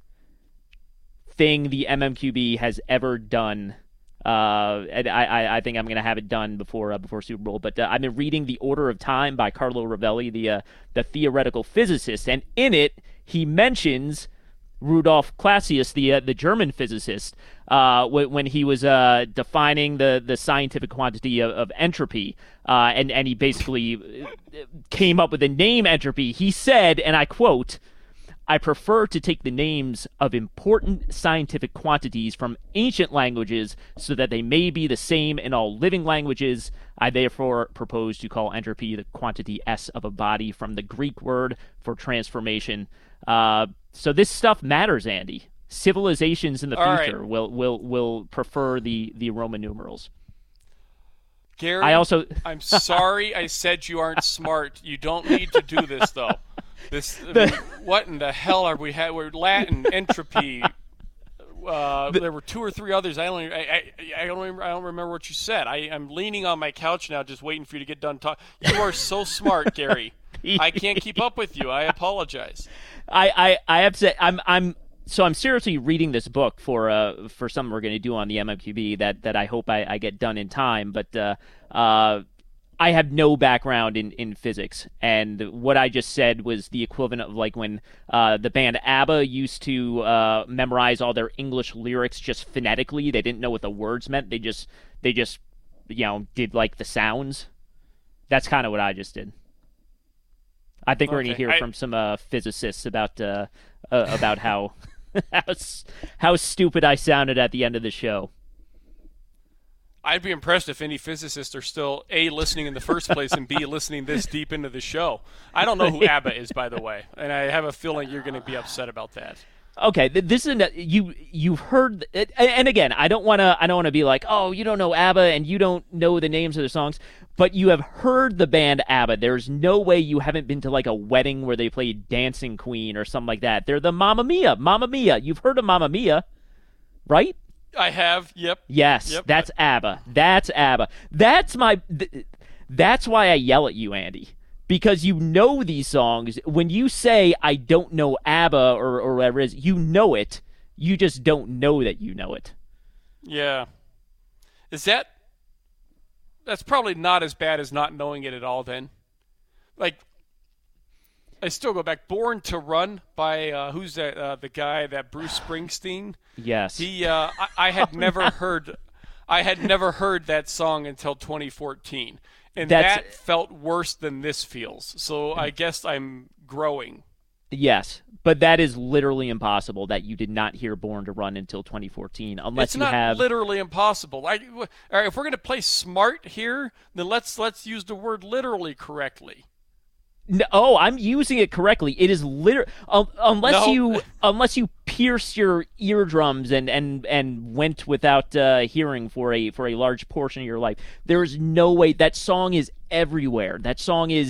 thing the MMQB has ever done. And I think I'm going to have it done before Super Bowl. But I've been reading The Order of Time by Carlo Rovelli, the theoretical physicist, and in it he mentions Rudolf Clausius, the German physicist, when he was defining the scientific quantity of entropy, and he basically came up with the name entropy. He said, and I quote, I prefer to take the names of important scientific quantities from ancient languages so that they may be the same in all living languages. I therefore propose to call entropy the quantity S of a body, from the Greek word for transformation. So this stuff matters, Andy. Civilizations in the All future right. will prefer the Roman numerals. Gary, I also I'm sorry I said you aren't smart. You don't need to do this though. What in the hell are we had? We're Latin, entropy. There were 2 or 3 others. I don't remember what you said. I'm leaning on my couch now, just waiting for you to get done talking. You are so smart, Gary. I can't keep up with you. I apologize. I have to say I'm seriously reading this book for something we're going to do on the MMQB that I hope I get done in time. But I have no background in physics, and what I just said was the equivalent of like when the band ABBA used to memorize all their English lyrics just phonetically. They didn't know what the words meant. They just did like the sounds. That's kind of what I just did. I think we're going to hear from some physicists about how how stupid I sounded at the end of the show. I'd be impressed if any physicists are still A, listening in the first place, and B, listening this deep into the show. I don't know who ABBA is, by the way, and I have a feeling you're going to be upset about that. Okay, this is you've heard, and again, I don't want to be like, oh, you don't know ABBA and you don't know the names of the songs, but you have heard the band ABBA. There's no way you haven't been to like a wedding where they played Dancing Queen or something like that. They're the Mamma Mia. You've heard of Mamma Mia, right? I have. Yep. Yes, yep. That's ABBA. That's ABBA. That's why I yell at you, Andy. Because you know these songs. When you say, I don't know ABBA or whatever it is, you know it. You just don't know that you know it. Yeah. That's probably not as bad as not knowing it at all then. Like, I still go back. Born to Run by, who's that, the guy, that Bruce Springsteen? Yes. I had never heard that song until 2014. And that felt worse than this feels. So I guess I'm growing. Yes, but that is literally impossible that you did not hear Born to Run until 2014, unless you have... It's not literally impossible. All right, if we're going to play smart here, then let's use the word literally correctly. No, I'm using it correctly. It is literally... Unless you pierce your eardrums and went without hearing for a large portion of your life, there is no way. That song is everywhere. That song it's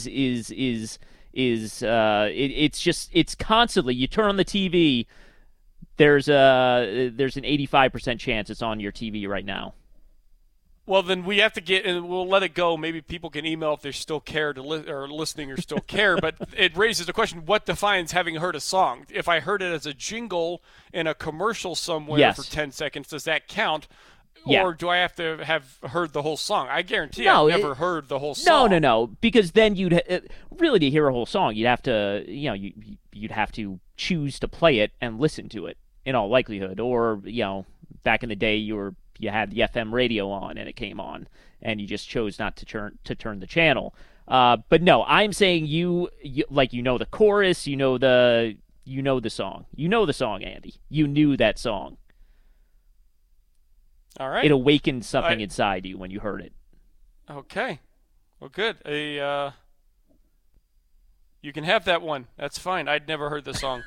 constantly. You turn on the TV, there's an 85% chance it's on your TV right now. Well, then we have to and we'll let it go. Maybe people can email if they still care or listening or still care. But it raises the question: what defines having heard a song? If I heard it as a jingle in a commercial somewhere for 10 seconds, does that count? Yeah. Or do I have to have heard the whole song? I guarantee I've never heard the whole song. No. Because then you'd really, to hear a whole song, you'd have to, you'd have to choose to play it and listen to it in all likelihood. Or, back in the day, you had the FM radio on and it came on, and you just chose not to turn the channel. But no, I'm saying you know the chorus, you know the song. You know the song, Andy. You knew that song. All right. It awakened something inside you when you heard it. Okay. Well, good. You can have that one. That's fine. I'd never heard the song.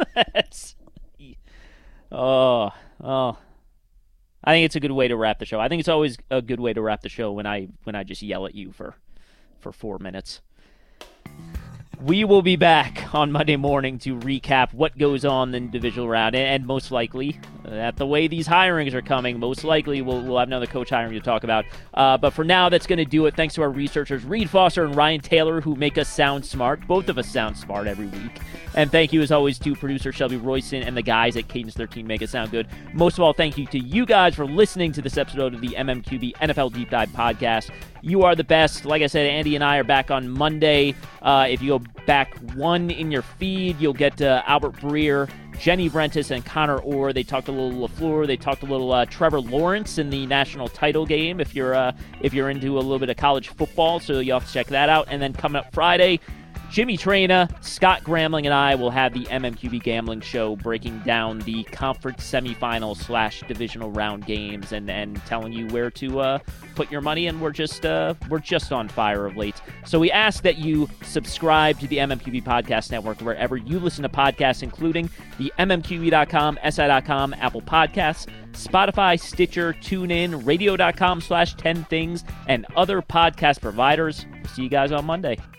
Oh. I think it's a good way to wrap the show. I think it's always a good way to wrap the show when I just yell at you for 4 minutes. We will be back on Monday morning to recap what goes on in the divisional round, and most likely, at the way these hirings are coming, most likely we'll have another coach hiring to talk about. But for now, that's going to do it. Thanks to our researchers, Reed Foster and Ryan Taylor, who make us sound smart. Both of us sound smart every week. And thank you, as always, to producer Shelby Royston and the guys at Cadence 13 make us sound good. Most of all, thank you to you guys for listening to this episode of the MMQB NFL Deep Dive Podcast. You are the best. Like I said, Andy and I are back on Monday. If you go back one in your feed, you'll get Albert Breer, Jenny Brentis, and Connor Orr. They talked a little LaFleur. They talked a little Trevor Lawrence in the national title game if you're into a little bit of college football, so you'll have to check that out. And then coming up Friday, Jimmy Traina, Scott Gramling, and I will have the MMQB Gambling Show breaking down the conference semifinals / divisional round games and telling you where to put your money. And we're just on fire of late. So we ask that you subscribe to the MMQB Podcast Network wherever you listen to podcasts, including the MMQB.com, SI.com, Apple Podcasts, Spotify, Stitcher, TuneIn, Radio.com / 10things, and other podcast providers. We'll see you guys on Monday.